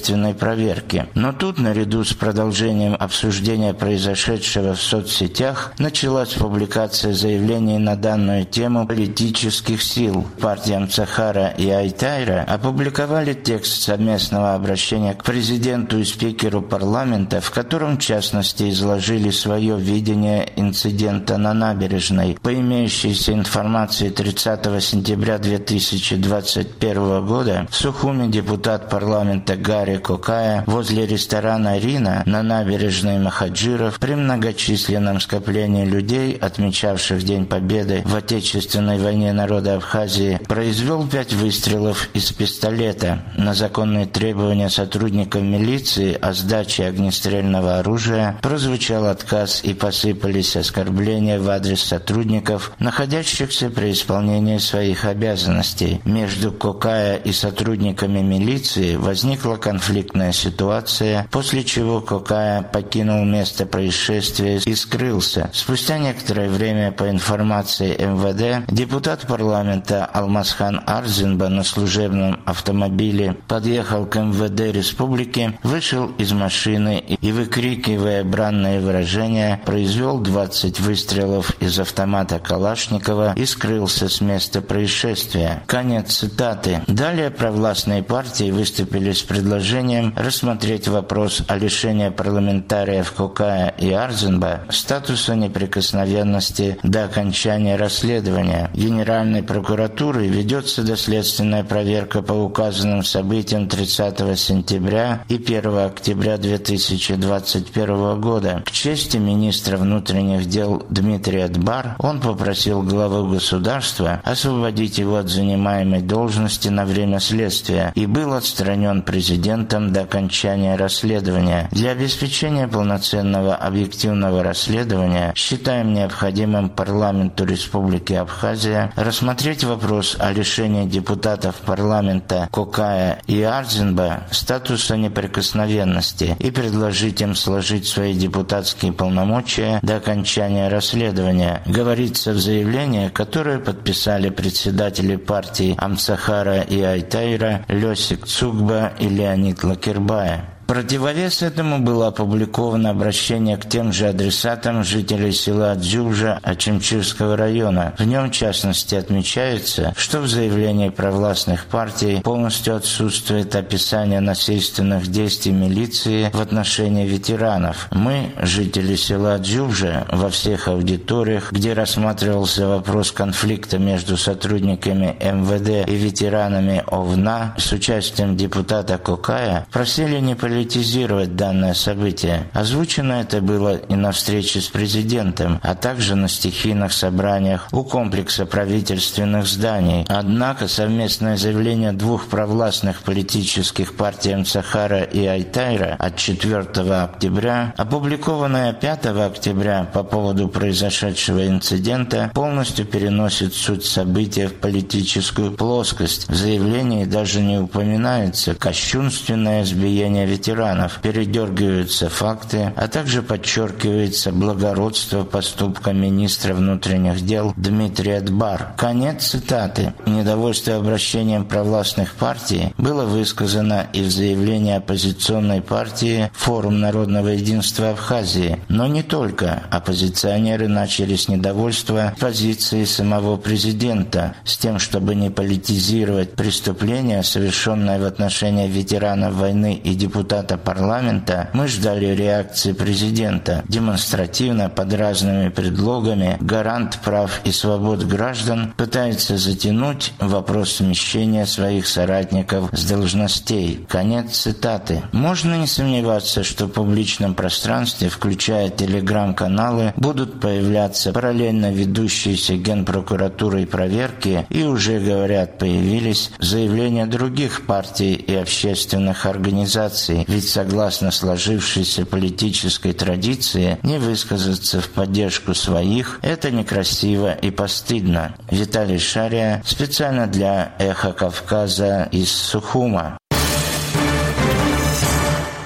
проверки. Но тут, наряду с продолжением обсуждения произошедшего в соцсетях, началась публикация заявлений на данную тему политических сил. Партии Амцахара и Айтайра опубликовали текст совместного обращения к президенту и спикеру парламента, в котором, в частности, изложили свое видение инцидента на набережной. По имеющейся информации тридцатого сентября две тысячи двадцать первого года в Сухуме депутат парламента Гарри Кокая возле ресторана «Рина» на набережной Махаджиров при многочисленном скоплении людей, отмечавших День Победы в Отечественной войне народа Абхазии, произвел пять выстрелов из пистолета. На законные требования сотрудников милиции о сдаче огнестрельного оружия прозвучал отказ и посыпались оскорбления в адрес сотрудников, находящихся при исполнении своих обязанностей. Между Кокая и сотрудниками милиции возникла конфликтная ситуация, после чего Кокая покинул место происшествия и скрылся. Спустя некоторое время, по информации эм вэ дэ, депутат парламента Алмазхан Арзинба на служебном автомобиле подъехал к эм вэ дэ республики, вышел из машины и, выкрикивая бранные выражения, произвел двадцать выстрелов из автомата Калашникова и скрылся с места происшествия. Конец цитаты. Далее провластные партии выступили с предложением рассмотреть вопрос о лишении парламентариев Кокая и Арзинба статуса неприкосновенности до окончания расследования. Генеральной прокуратурой ведется доследственная проверка по указанным событиям тридцатого сентября и первого октября две тысячи двадцать первого года. К чести министра внутренних дел Дмитрия Дбар, он попросил главу государства освободить его от занимаемой должности на время следствия и был отстранен президентом до окончания расследования. Для обеспечения полноценного объективного расследования считаем необходимым парламенту Республики Абхазия рассмотреть вопрос о лишении депутатов парламента Кокая и Арзинба статуса неприкосновенности и предложить им сложить свои депутатские полномочия до окончания расследования, говорится в заявлении, которое подписали председатели партий Амцахара и Айтайра Лёсик Цугба и Леонид Лакербая. В противовес этому было опубликовано обращение к тем же адресатам жителей села Дзюбжа Ачимчирского района. В нем, в частности, отмечается, что в заявлении провластных партий полностью отсутствует описание насильственных действий милиции в отношении ветеранов. Мы, жители села Дзюбжа, во всех аудиториях, где рассматривался вопрос конфликта между сотрудниками эм вэ дэ и ветеранами ОВНА с участием депутата Кокая, просили не политизировать политизировать данное событие. Озвучено это было и на встрече с президентом, а также на стихийных собраниях у комплекса правительственных зданий. Однако совместное заявление двух провластных политических партий Амцахара и Айтайра от четвёртого октября, опубликованное пятого октября по поводу произошедшего инцидента, полностью переносит суть события в политическую плоскость. В заявлении даже не упоминается кощунственное избиение ветеранов. Передергиваются факты, а также подчеркивается благородство поступка министра внутренних дел Дмитрия Дбар. Конец цитаты. Недовольство обращением провластных партий было высказано и в заявлении оппозиционной партии «Форум народного единства Абхазии». Но не только. Оппозиционеры начали с недовольства позиции самого президента с тем, чтобы не политизировать преступления, совершенные в отношении ветеранов войны и депутатов парламента, мы ждали реакции президента. Демонстративно, под разными предлогами, гарант прав и свобод граждан пытается затянуть вопрос смещения своих соратников с должностей. Конец цитаты. Можно не сомневаться, что в публичном пространстве, включая телеграм-каналы, будут появляться параллельно ведущиеся Генпрокуратурой проверки и уже, говорят, появились заявления других партий и общественных организаций. Ведь согласно сложившейся политической традиции, не высказаться в поддержку своих – это некрасиво и постыдно. Виталий Шария специально для «Эхо Кавказа» из Сухума.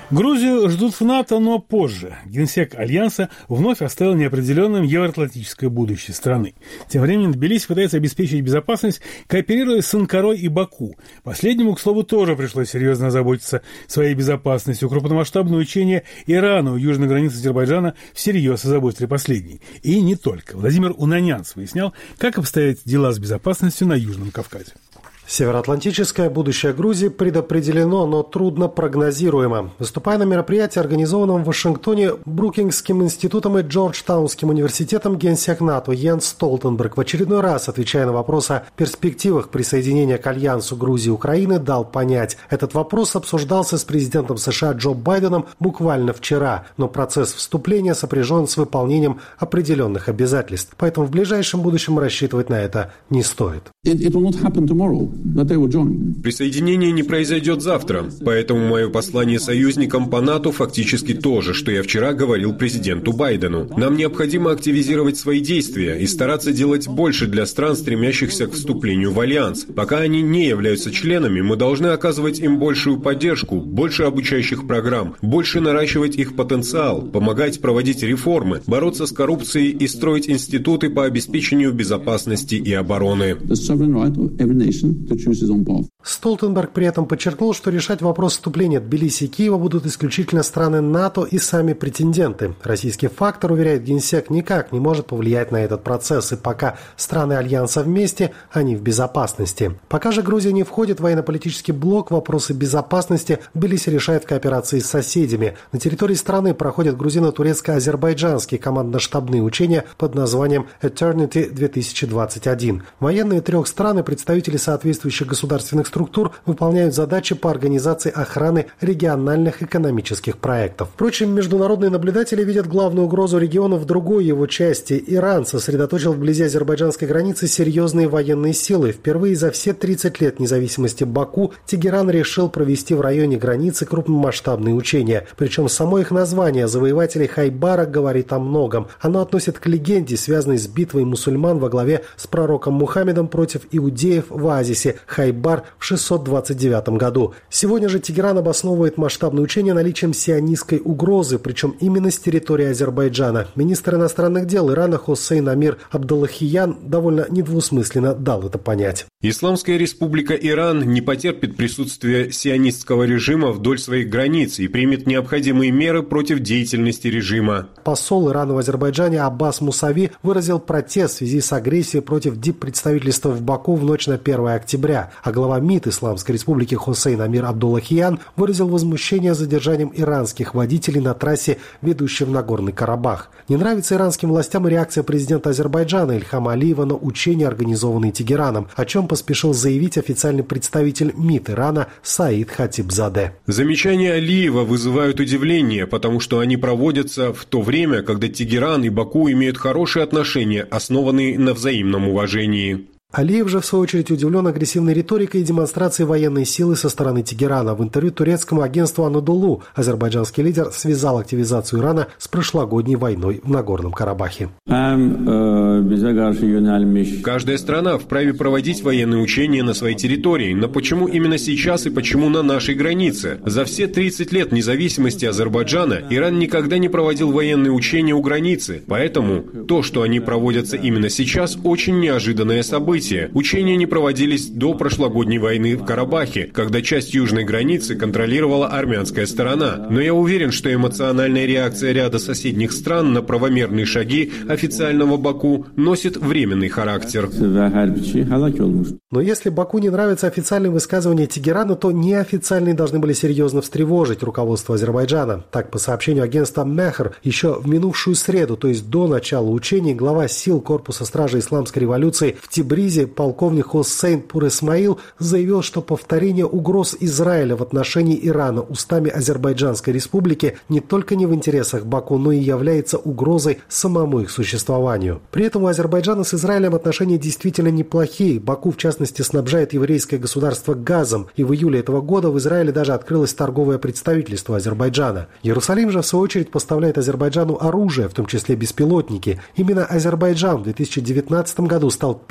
Грузию ждут в НАТО, но позже. Генсек Альянса вновь оставил неопределенным евроатлантическое будущее страны. Тем временем Тбилиси пытается обеспечить безопасность, кооперируя с Анкарой и Баку. Последнему, к слову, тоже пришлось серьезно озаботиться своей безопасностью. Крупномасштабное учение Ирана у южной границы Азербайджана всерьез озаботили последний. И не только. Владимир Унанянц выяснял, как обстоят дела с безопасностью на Южном Кавказе. Североатлантическое будущее Грузии предопределено, но трудно прогнозируемо. Выступая на мероприятии, организованном в Вашингтоне Брукингским институтом и Джорджтаунским университетом, генсек НАТО Йенс Столтенберг в очередной раз, отвечая на вопрос о перспективах присоединения к Альянсу Грузии и Украины, дал понять. Этот вопрос обсуждался с президентом США Джо Байденом буквально вчера, но процесс вступления сопряжен с выполнением определенных обязательств. Поэтому в ближайшем будущем рассчитывать на это не стоит. Присоединение не произойдет завтра, поэтому мое послание союзникам по НАТО фактически то же, что я вчера говорил президенту Байдену. Нам необходимо активизировать свои действия и стараться делать больше для стран, стремящихся к вступлению в Альянс. Пока они не являются членами, мы должны оказывать им большую поддержку, больше обучающих программ, больше наращивать их потенциал, помогать проводить реформы, бороться с коррупцией и строить институты по обеспечению безопасности и обороны. Столтенберг при этом подчеркнул, что решать вопрос вступления Тбилиси и Киева будут исключительно страны НАТО и сами претенденты. Российский фактор, уверяет генсек, никак не может повлиять на этот процесс, и пока страны Альянса вместе, они в безопасности. Пока же Грузия не входит в военно-политический блок, вопросы безопасности Тбилиси решает в кооперации с соседями. На территории страны проходят грузино-турецко-азербайджанские командно-штабные учения под названием Eternity две тысячи двадцать один. Военные трех стран и представители соответствующих государственных структур выполняют задачи по организации охраны региональных экономических проектов. Впрочем, международные наблюдатели видят главную угрозу региона в другой его части. Иран сосредоточил вблизи азербайджанской границы серьезные военные силы. Впервые за все тридцать лет независимости Баку Тегеран решил провести в районе границы крупномасштабные учения. Причем само их название «Завоеватели Хайбара» говорит о многом. Оно относит к легенде, связанной с битвой мусульман во главе с пророком Мухаммедом против иудеев в оазисе Хайбар в шестьсот двадцать девятом году. Сегодня же Тегеран обосновывает масштабные учения наличием сионистской угрозы, причем именно с территории Азербайджана. Министр иностранных дел Ирана Хосейн Амир Абдаллахиян довольно недвусмысленно дал это понять. Исламская республика Иран не потерпит присутствия сионистского режима вдоль своих границ и примет необходимые меры против деятельности режима. Посол Ирана в Азербайджане Аббас Мусави выразил протест в связи с агрессией против диппредставительства в Баку в ночь на первое октября, а глава МИД Исламской республики Хосейн Амир Абдуллахиян выразил возмущение задержанием иранских водителей на трассе, ведущей в Нагорный Карабах. Не нравится иранским властям и реакция президента Азербайджана Ильхама Алиева на учения, организованные Тегераном, о чем поспешил заявить официальный представитель МИД Ирана Саид Хатибзаде. Замечания Алиева вызывают удивление, потому что они проводятся в то время, когда Тегеран и Баку имеют хорошие отношения, основанные на взаимном уважении. Алиев же, в свою очередь, удивлен агрессивной риторикой и демонстрацией военной силы со стороны Тегерана. В интервью турецкому агентству Анадолу азербайджанский лидер связал активизацию Ирана с прошлогодней войной в Нагорном Карабахе. Каждая страна вправе проводить военные учения на своей территории, но почему именно сейчас и почему на нашей границе? За все тридцать лет независимости Азербайджана Иран никогда не проводил военные учения у границы, поэтому то, что они проводятся именно сейчас, очень неожиданное событие. Учения не проводились до прошлогодней войны в Карабахе, когда часть южной границы контролировала армянская сторона. Но я уверен, что эмоциональная реакция ряда соседних стран на правомерные шаги официального Баку носит временный характер. Но если Баку не нравятся официальные высказывания Тегерана, то неофициальные должны были серьезно встревожить руководство Азербайджана. Так, по сообщению агентства Мехр, еще в минувшую среду, то есть до начала учений, глава сил Корпуса стражи Исламской революции в Тибризе полковник Хосейн Пур Исмаил заявил, что повторение угроз Израиля в отношении Ирана устами Азербайджанской республики не только не в интересах Баку, но и является угрозой самому их существованию. При этом у Азербайджана с Израилем отношения действительно неплохие. Баку, в частности, снабжает еврейское государство газом, и в июле этого года в Израиле даже открылось торговое представительство Азербайджана. Иерусалим же, в свою очередь, поставляет Азербайджану оружие, в том числе беспилотники. Именно Азербайджан в две тысячи девятнадцатом году стал первым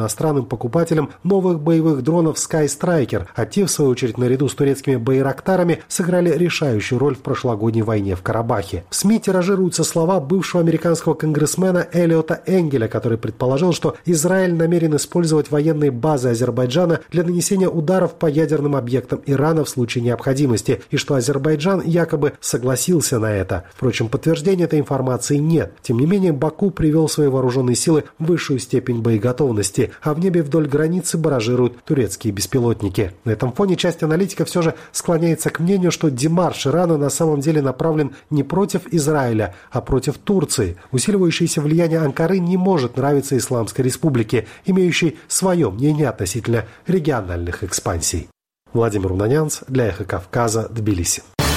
иностранным покупателям новых боевых дронов Sky Striker, а те, в свою очередь, наряду с турецкими байрактарами, сыграли решающую роль в прошлогодней войне в Карабахе. В СМИ тиражируются слова бывшего американского конгрессмена Элиота Энгеля, который предположил, что Израиль намерен использовать военные базы Азербайджана для нанесения ударов по ядерным объектам Ирана в случае необходимости, и что Азербайджан якобы согласился на это. Впрочем, подтверждения этой информации нет. Тем не менее, Баку привел свои вооруженные силы в высшую степень боеготовности, а в небе вдоль границы баражируют турецкие беспилотники. На этом фоне часть аналитиков все же склоняется к мнению, что демарш Ирана на самом деле направлен не против Израиля, а против Турции. Усиливающееся влияние Анкары не может нравиться Исламской Республике, имеющей свое мнение относительно региональных экспансий. Владимир Унанянц для «Эхо Кавказа», Тбилиси.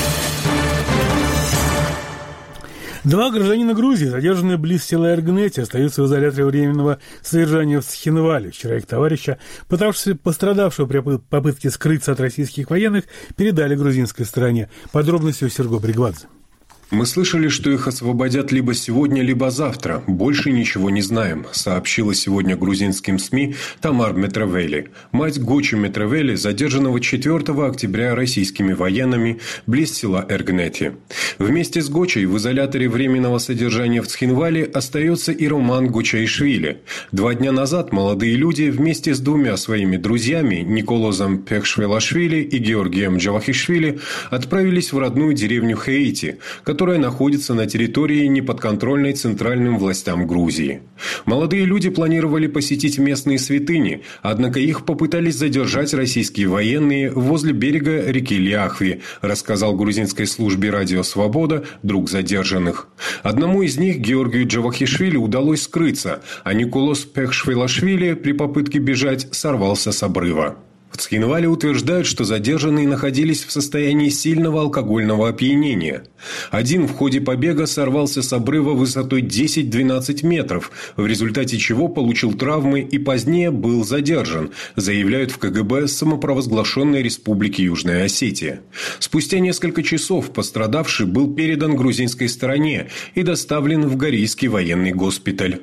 Два гражданина Грузии, задержанные близ села Эргнети, остаются в изоляторе временного содержания в Цхинвале. Вчера их товарища, пытавшегося пострадавшего при попытке скрыться от российских военных, передали грузинской стороне. Подробности у Серго Бригвадзе. Мы слышали, что их освободят либо сегодня, либо завтра. Больше ничего не знаем, сообщила сегодня грузинским СМИ Тамар Метревели, мать Гочи Метревели, задержанного четвёртого октября российскими военными близ села Эргнети. Вместе с Гочей в изоляторе временного содержания в Цхинвале остается и Роман Гочаишвили. Два дня назад молодые люди вместе с двумя своими друзьями Николозом Пехшвелашвили и Георгием Джавахишвили отправились в родную деревню Хаити, которая находится на территории, неподконтрольной центральным властям Грузии. Молодые люди планировали посетить местные святыни, однако их попытались задержать российские военные возле берега реки Ляхви, рассказал грузинской службе «Радио Свобода» друг задержанных. Одному из них, Георгию Джавахишвили, удалось скрыться, а Николос Пехшвелашвили при попытке бежать сорвался с обрыва. В Цхинвале утверждают, что задержанные находились в состоянии сильного алкогольного опьянения. Один в ходе побега сорвался с обрыва высотой десять-двенадцать метров, в результате чего получил травмы и позднее был задержан, заявляют в ка гэ бэ самопровозглашенной Республики Южная Осетия. Спустя несколько часов пострадавший был передан грузинской стороне и доставлен в Горийский военный госпиталь.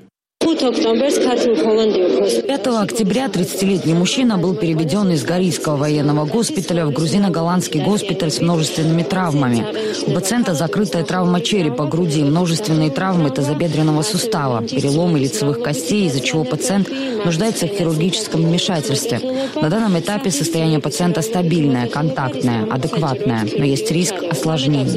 пятого октября тридцатилетний мужчина был переведен из Горийского военного госпиталя в грузино-голландский госпиталь с множественными травмами. У пациента закрытая травма черепа, груди, множественные травмы тазобедренного сустава, переломы лицевых костей, из-за чего пациент нуждается в хирургическом вмешательстве. На данном этапе состояние пациента стабильное, контактное, адекватное, но есть риск осложнений.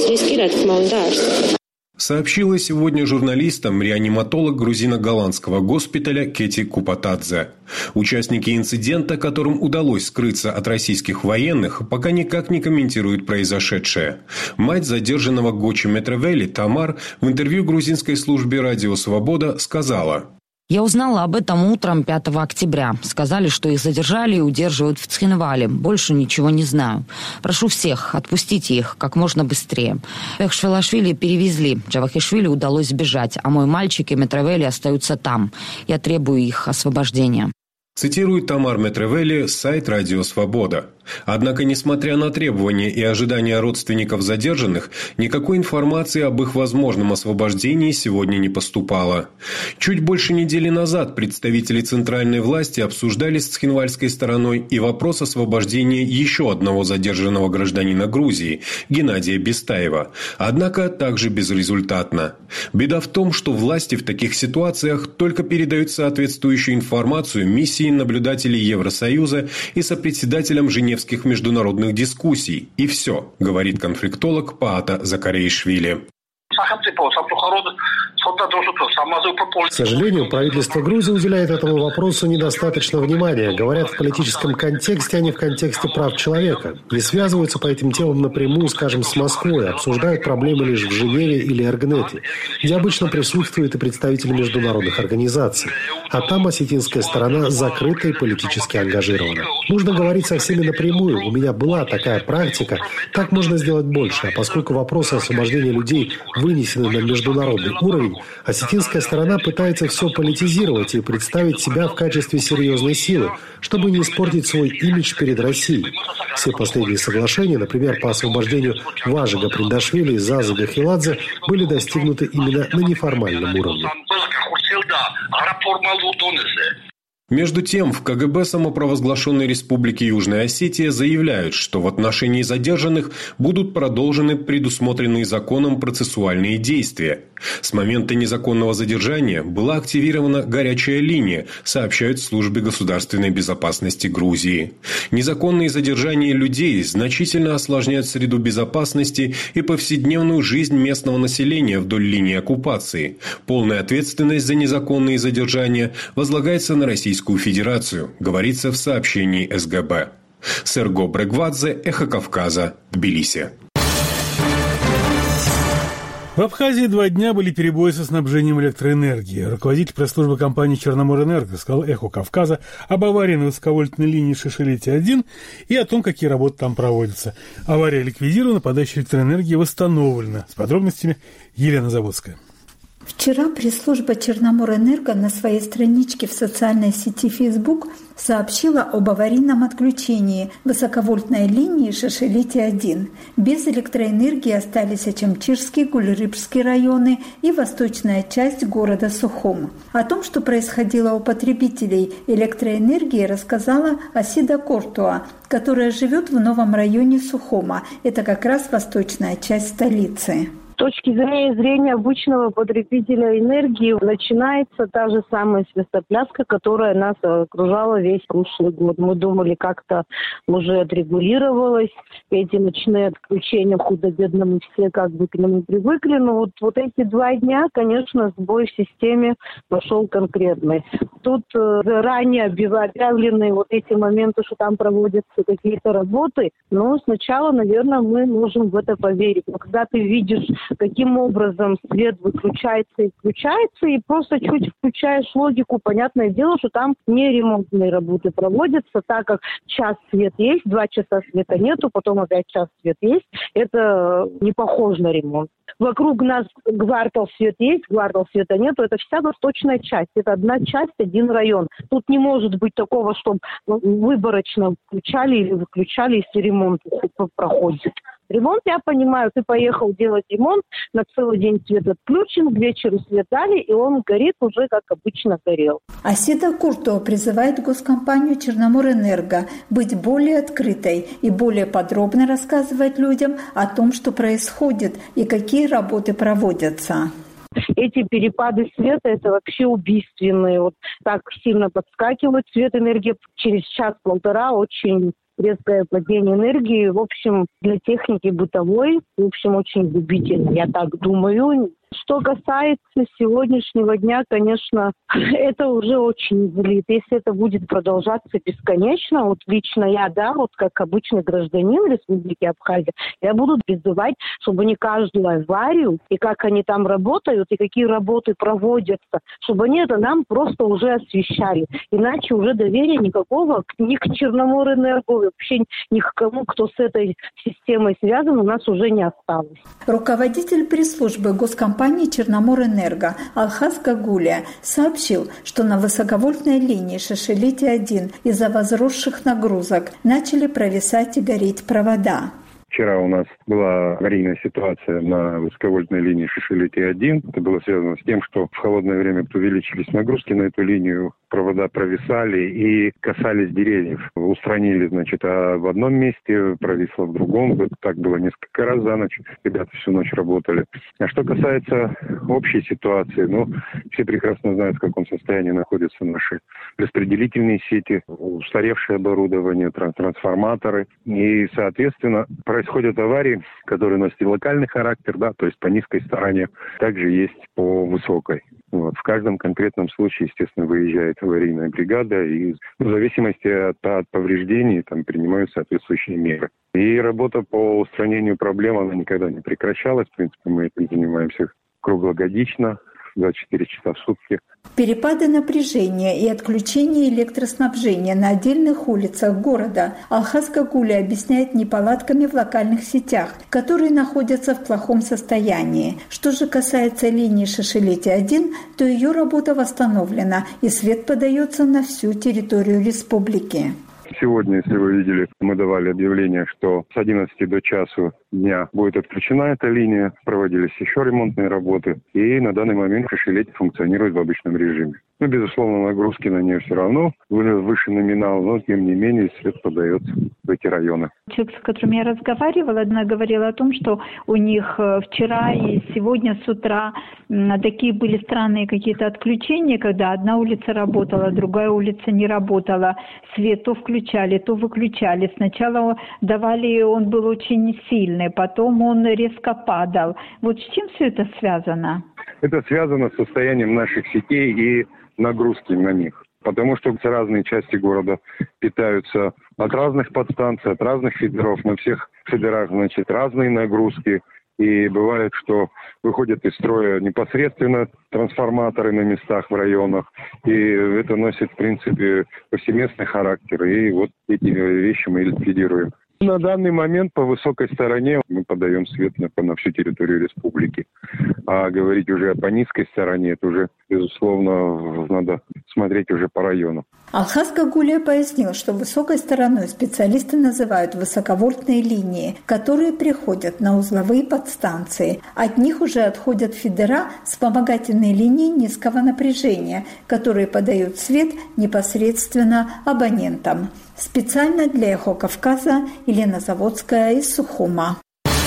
Сообщила сегодня журналистам реаниматолог грузино-голландского госпиталя Кети Купатадзе. Участники инцидента, которым удалось скрыться от российских военных, пока никак не комментируют произошедшее. Мать задержанного Гочи Метревели, Тамар, в интервью грузинской службе «Радио Свобода» сказала: «Я узнала об этом утром пятого октября. Сказали, что их задержали и удерживают в Цхинвале. Больше ничего не знаю. Прошу всех, отпустите их как можно быстрее. Пехшвелашвили перевезли. Джавахишвили удалось сбежать, а мой мальчик и Метревели остаются там. Я требую их освобождения». Цитирует Тамар Метревели сайт «Радио Свобода». Однако, несмотря на требования и ожидания родственников задержанных, никакой информации об их возможном освобождении сегодня не поступало. Чуть больше недели назад представители центральной власти обсуждали с цхинвальской стороной и вопрос освобождения еще одного задержанного гражданина Грузии, Геннадия Бестаева. Однако также безрезультатно. Беда в том, что власти в таких ситуациях только передают соответствующую информацию миссии наблюдателей Евросоюза и сопредседателям Женевского международных дискуссий. И все, говорит конфликтолог Паата Закареишвили. К сожалению, правительство Грузии уделяет этому вопросу недостаточно внимания. Говорят в политическом контексте, а не в контексте прав человека. Не связываются по этим темам напрямую, скажем, с Москвой. Обсуждают проблемы лишь в Женеве или Эргнете, где обычно присутствуют и представители международных организаций. А там осетинская сторона закрыта и политически ангажирована. Нужно говорить со всеми напрямую. У меня была такая практика. Так можно сделать больше. А поскольку вопросы освобождения людей вынесены на международный уровень, осетинская сторона пытается все политизировать и представить себя в качестве серьезной силы, чтобы не испортить свой имидж перед Россией. Все последние соглашения, например, по освобождению Важига Приндашвили и Зазы Гахиладзе, были достигнуты именно на неформальном уровне. Между тем, в ка гэ бэ самопровозглашенной Республики Южная Осетия заявляют, что в отношении задержанных будут продолжены предусмотренные законом процессуальные действия. С момента незаконного задержания была активирована горячая линия, сообщают в службе государственной безопасности Грузии. Незаконные задержания людей значительно осложняют среду безопасности и повседневную жизнь местного населения вдоль линии оккупации. Полная ответственность за незаконные задержания возлагается на Российскую Федерацию, говорится в сообщении эс гэ бэ. Серго Брегвадзе, Эхо Кавказа, Тбилиси. В Абхазии два дня были перебои со снабжением электроэнергии. Руководитель пресс-службы компании «Черноморэнерго» сказал «Эхо Кавказа» об аварии на высоковольтной линии Шишелити один и о том, какие работы там проводятся. Авария ликвидирована, подача электроэнергии восстановлена. С подробностями Елена Заводская. Вчера пресс-служба «Черноморэнерго» на своей страничке в социальной сети Facebook сообщила об аварийном отключении высоковольтной линии Шишелити один. Без электроэнергии остались Ачамчирский, Гульрыбский районы и восточная часть города Сухум. О том, что происходило у потребителей электроэнергии, рассказала Асида Кортуа, которая живет в новом районе Сухума. Это как раз восточная часть столицы. С точки зрения обычного потребителя энергии начинается та же самая свистопляска, которая нас окружала весь прошлый год. Мы думали, как-то уже отрегулировалось. Эти ночные отключения худо-бедно мы все как бы к нему привыкли. Но вот, вот эти два дня, конечно, сбой в системе пошел конкретный. Тут э, заранее объявлены вот эти моменты, что там проводятся какие-то работы. Но сначала, наверное, мы можем в это поверить. Но когда ты видишь, каким образом свет выключается и включается, и просто чуть включаешь логику, понятное дело, что там не ремонтные работы проводятся, так как час свет есть, два часа света нету, потом опять час свет есть. Это не похоже на ремонт. Вокруг нас квартал свет есть, квартал света нету. Это вся восточная часть. Это одна часть, один район. Тут не может быть такого, чтобы выборочно включали или выключали, если ремонт проходит. Ремонт, я понимаю, ты поехал делать ремонт, на целый день свет отключен, к вечеру свет дали, и он горит уже, как обычно горел. Асида Куртова призывает госкомпанию «Черноморэнерго» быть более открытой и более подробно рассказывать людям о том, что происходит и какие работы проводятся. Эти перепады света – это вообще убийственные. Вот так сильно подскакивает свет, энергии через час-полтора очень резкое падение энергии. В общем, для техники бытовой, в общем, очень губительно, я так думаю. Что касается сегодняшнего дня, конечно, это уже очень злит. Если это будет продолжаться бесконечно, вот лично я, да, вот как обычный гражданин Республики Абхазия, я буду призывать, чтобы не каждую аварию, и как они там работают, и какие работы проводятся, чтобы они это нам просто уже освещали. Иначе уже доверия никакого ни к Черноморэнерго, вообще ни к кому, кто с этой системой связан, у нас уже не осталось. Руководитель пресс-службы госкомпании компании «Черноморэнерго» Алхаз Гагулия сообщил, что на высоковольтной линии Шишелити один из-за возросших нагрузок начали провисать и гореть провода. Вчера у нас была аварийная ситуация на высоковольтной линии Шишелити один. Это было связано с тем, что в холодное время увеличились нагрузки на эту линию, провода провисали и касались деревьев. Устранили, значит, а в одном месте провисло в другом. Так было несколько раз за ночь. Ребята всю ночь работали. А что касается общей ситуации, ну, все прекрасно знают, в каком состоянии находятся наши распределительные сети, устаревшее оборудование, трансформаторы. И, соответственно, происходят аварии, которые носят и локальный характер, да, то есть по низкой стороне, также есть по высокой. Вот. В каждом конкретном случае, естественно, выезжает аварийная бригада, и в зависимости от, от повреждений там принимают соответствующие меры. И работа по устранению проблем, она никогда не прекращалась. В принципе, мы этим занимаемся круглогодично, двадцать четыре часа в сутки. Перепады напряжения и отключение электроснабжения на отдельных улицах города Алхаз Гагулия объясняет неполадками в локальных сетях, которые находятся в плохом состоянии. Что же касается линии Шишелити один, то ее работа восстановлена, и свет подается на всю территорию республики. Сегодня, если вы видели, мы давали объявление, что с одиннадцати до часу дня будет отключена эта линия, проводились еще ремонтные работы, и на данный момент Шишелетье функционирует в обычном режиме. Ну, безусловно, нагрузки на нее все равно выше номинал, но, тем не менее, свет подается в эти районы. Человек, с которым я разговаривала, она говорила о том, что у них вчера и сегодня с утра такие были странные какие-то отключения, когда одна улица работала, другая улица не работала. Свет то включали, то выключали. Сначала давали, он был очень сильный, потом он резко падал. Вот с чем все это связано? Это связано с состоянием наших сетей и нагрузки на них. Потому что разные части города питаются от разных подстанций, от разных фидеров. На всех фидерах, значит, разные нагрузки. И бывает, что выходят из строя непосредственно трансформаторы на местах в районах. И это носит, в принципе, повсеместный характер. И вот эти вещи мы ликвидируем. На данный момент по высокой стороне мы подаем свет на, на всю территорию республики. А говорить уже по низкой стороне, это уже, безусловно, надо смотреть уже по району. Алхаз Гагулия пояснил, что высокой стороной специалисты называют высоковольтные линии, которые приходят на узловые подстанции. От них уже отходят фидера, вспомогательные линии низкого напряжения, которые подают свет непосредственно абонентам. Специально для «Эхо Кавказа» Елена Заводская из Сухума.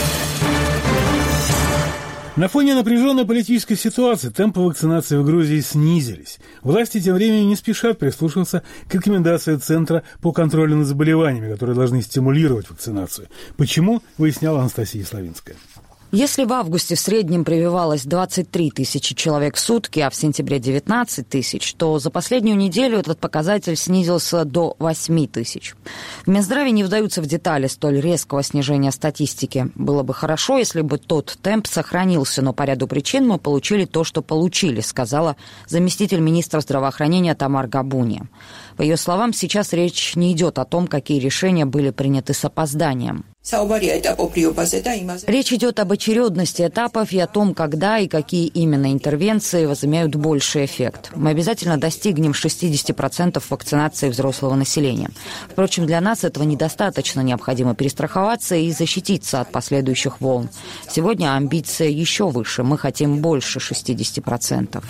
На фоне напряженной политической ситуации темпы вакцинации в Грузии снизились. Власти тем временем не спешат прислушиваться к рекомендации Центра по контролю над заболеваниями, которые должны стимулировать вакцинацию. Почему, выясняла Анастасия Славинская. Если в августе в среднем прививалось двадцать три тысячи человек в сутки, а в сентябре девятнадцать тысяч, то за последнюю неделю этот показатель снизился до восемь тысяч. В Минздраве не вдаются в детали столь резкого снижения статистики. Было бы хорошо, если бы тот темп сохранился, но по ряду причин мы получили то, что получили, сказала заместитель министра здравоохранения Тамар Габуния. По ее словам, сейчас речь не идет о том, какие решения были приняты с опозданием. Речь идет об очередности этапов и о том, когда и какие именно интервенции возымеют больший эффект. Мы обязательно достигнем шестьдесят процентов вакцинации взрослого населения. Впрочем, для нас этого недостаточно. Необходимо перестраховаться и защититься от последующих волн. Сегодня амбиция еще выше. Мы хотим больше шестьдесят процентов.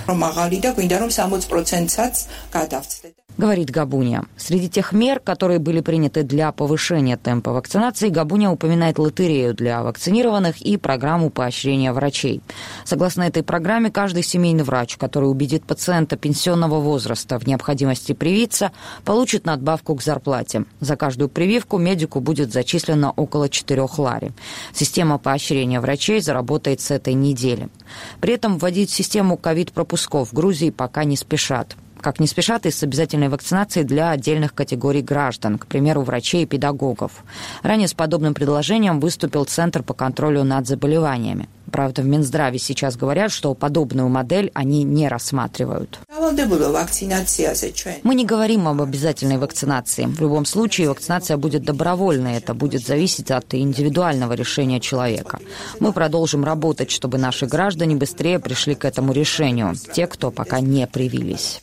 Говорит Габуния. Среди тех мер, которые были приняты для повышения темпа вакцинации, Габуния упоминает лотерею для вакцинированных и программу поощрения врачей. Согласно этой программе, каждый семейный врач, который убедит пациента пенсионного возраста в необходимости привиться, получит надбавку к зарплате. За каждую прививку медику будет зачислено около четырех лари. Система поощрения врачей заработает с этой недели. При этом вводить систему ковид-пропусков в Грузии пока не спешат. Как не спешат и с обязательной вакцинацией для отдельных категорий граждан, к примеру, врачей и педагогов. Ранее с подобным предложением выступил Центр по контролю над заболеваниями. Правда, в Минздраве сейчас говорят, что подобную модель они не рассматривают. Мы не говорим об обязательной вакцинации. В любом случае, вакцинация будет добровольной. Это будет зависеть от индивидуального решения человека. Мы продолжим работать, чтобы наши граждане быстрее пришли к этому решению. Те, кто пока не привились.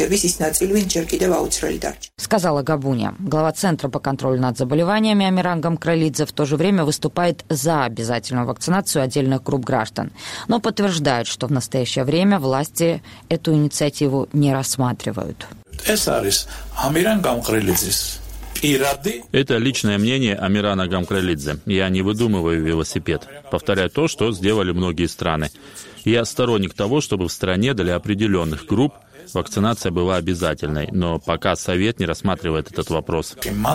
Сказала Габуния. Глава Центра по контролю над заболеваниями Амиран Гамкралидзе в то же время выступает за обязательную вакцинацию отдельных групп граждан, но подтверждает, что в настоящее время власти эту инициативу не рассматривают. Это личное мнение Амирана Гамкралидзе. Я не выдумываю велосипед. Повторяю то, что сделали многие страны. Я сторонник того, чтобы в стране для определенных групп вакцинация была обязательной, но пока Совет не рассматривает этот вопрос.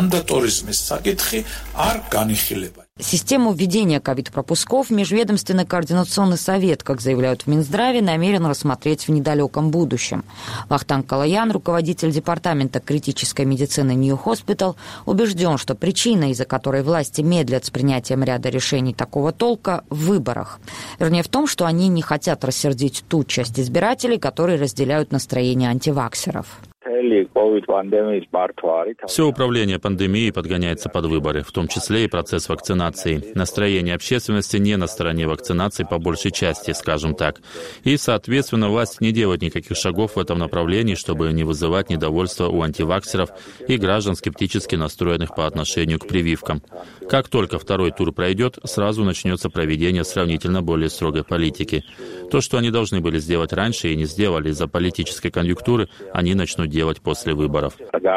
Систему введения ковид-пропусков Межведомственный координационный совет, как заявляют в Минздраве, намерен рассмотреть в недалеком будущем. Вахтанг Калаян, руководитель департамента критической медицины New Hospital, убежден, что причина, из-за которой власти медлят с принятием ряда решений такого толка, в выборах. Вернее, в том, что они не хотят рассердить ту часть избирателей, которые разделяют настроение антиваксеров. Все управление пандемией подгоняется под выборы, в том числе и процесс вакцинации. Настроение общественности не на стороне вакцинации по большей части, скажем так. И, соответственно, власть не делает никаких шагов в этом направлении, чтобы не вызывать недовольство у антиваксеров и граждан, скептически настроенных по отношению к прививкам. Как только второй тур пройдет, сразу начнется проведение сравнительно более строгой политики. То, что они должны были сделать раньше и не сделали из-за политической конъюнктуры, они начнут делать после выборов.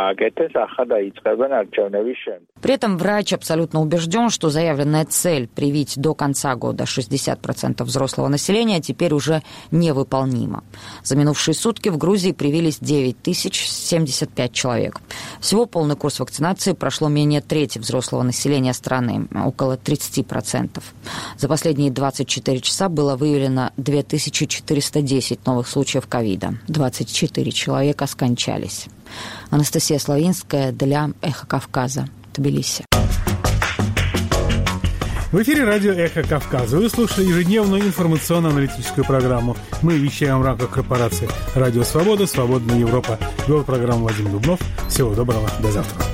При этом врач абсолютно убежден, что заявленная цель привить до конца года шестьдесят процентов взрослого населения теперь уже невыполнима. За минувшие сутки в Грузии привились девять тысяч семьдесят пять человек. Всего полный курс вакцинации прошло менее трети взрослого населения страны, около тридцать процентов. За последние двадцать четыре часа было выявлено две тысячи четыреста десять новых случаев ковида. двадцать четыре человека скончались. Анастасия Славинская для «Эхо Кавказа», Тбилиси. В эфире радио «Эхо Кавказа». Вы слушали ежедневную информационно-аналитическую программу. Мы вещаем в рамках корпорации «Радио Свобода», «Свободная Европа». Вел программу Вадим Дубнов. Всего доброго. До завтра.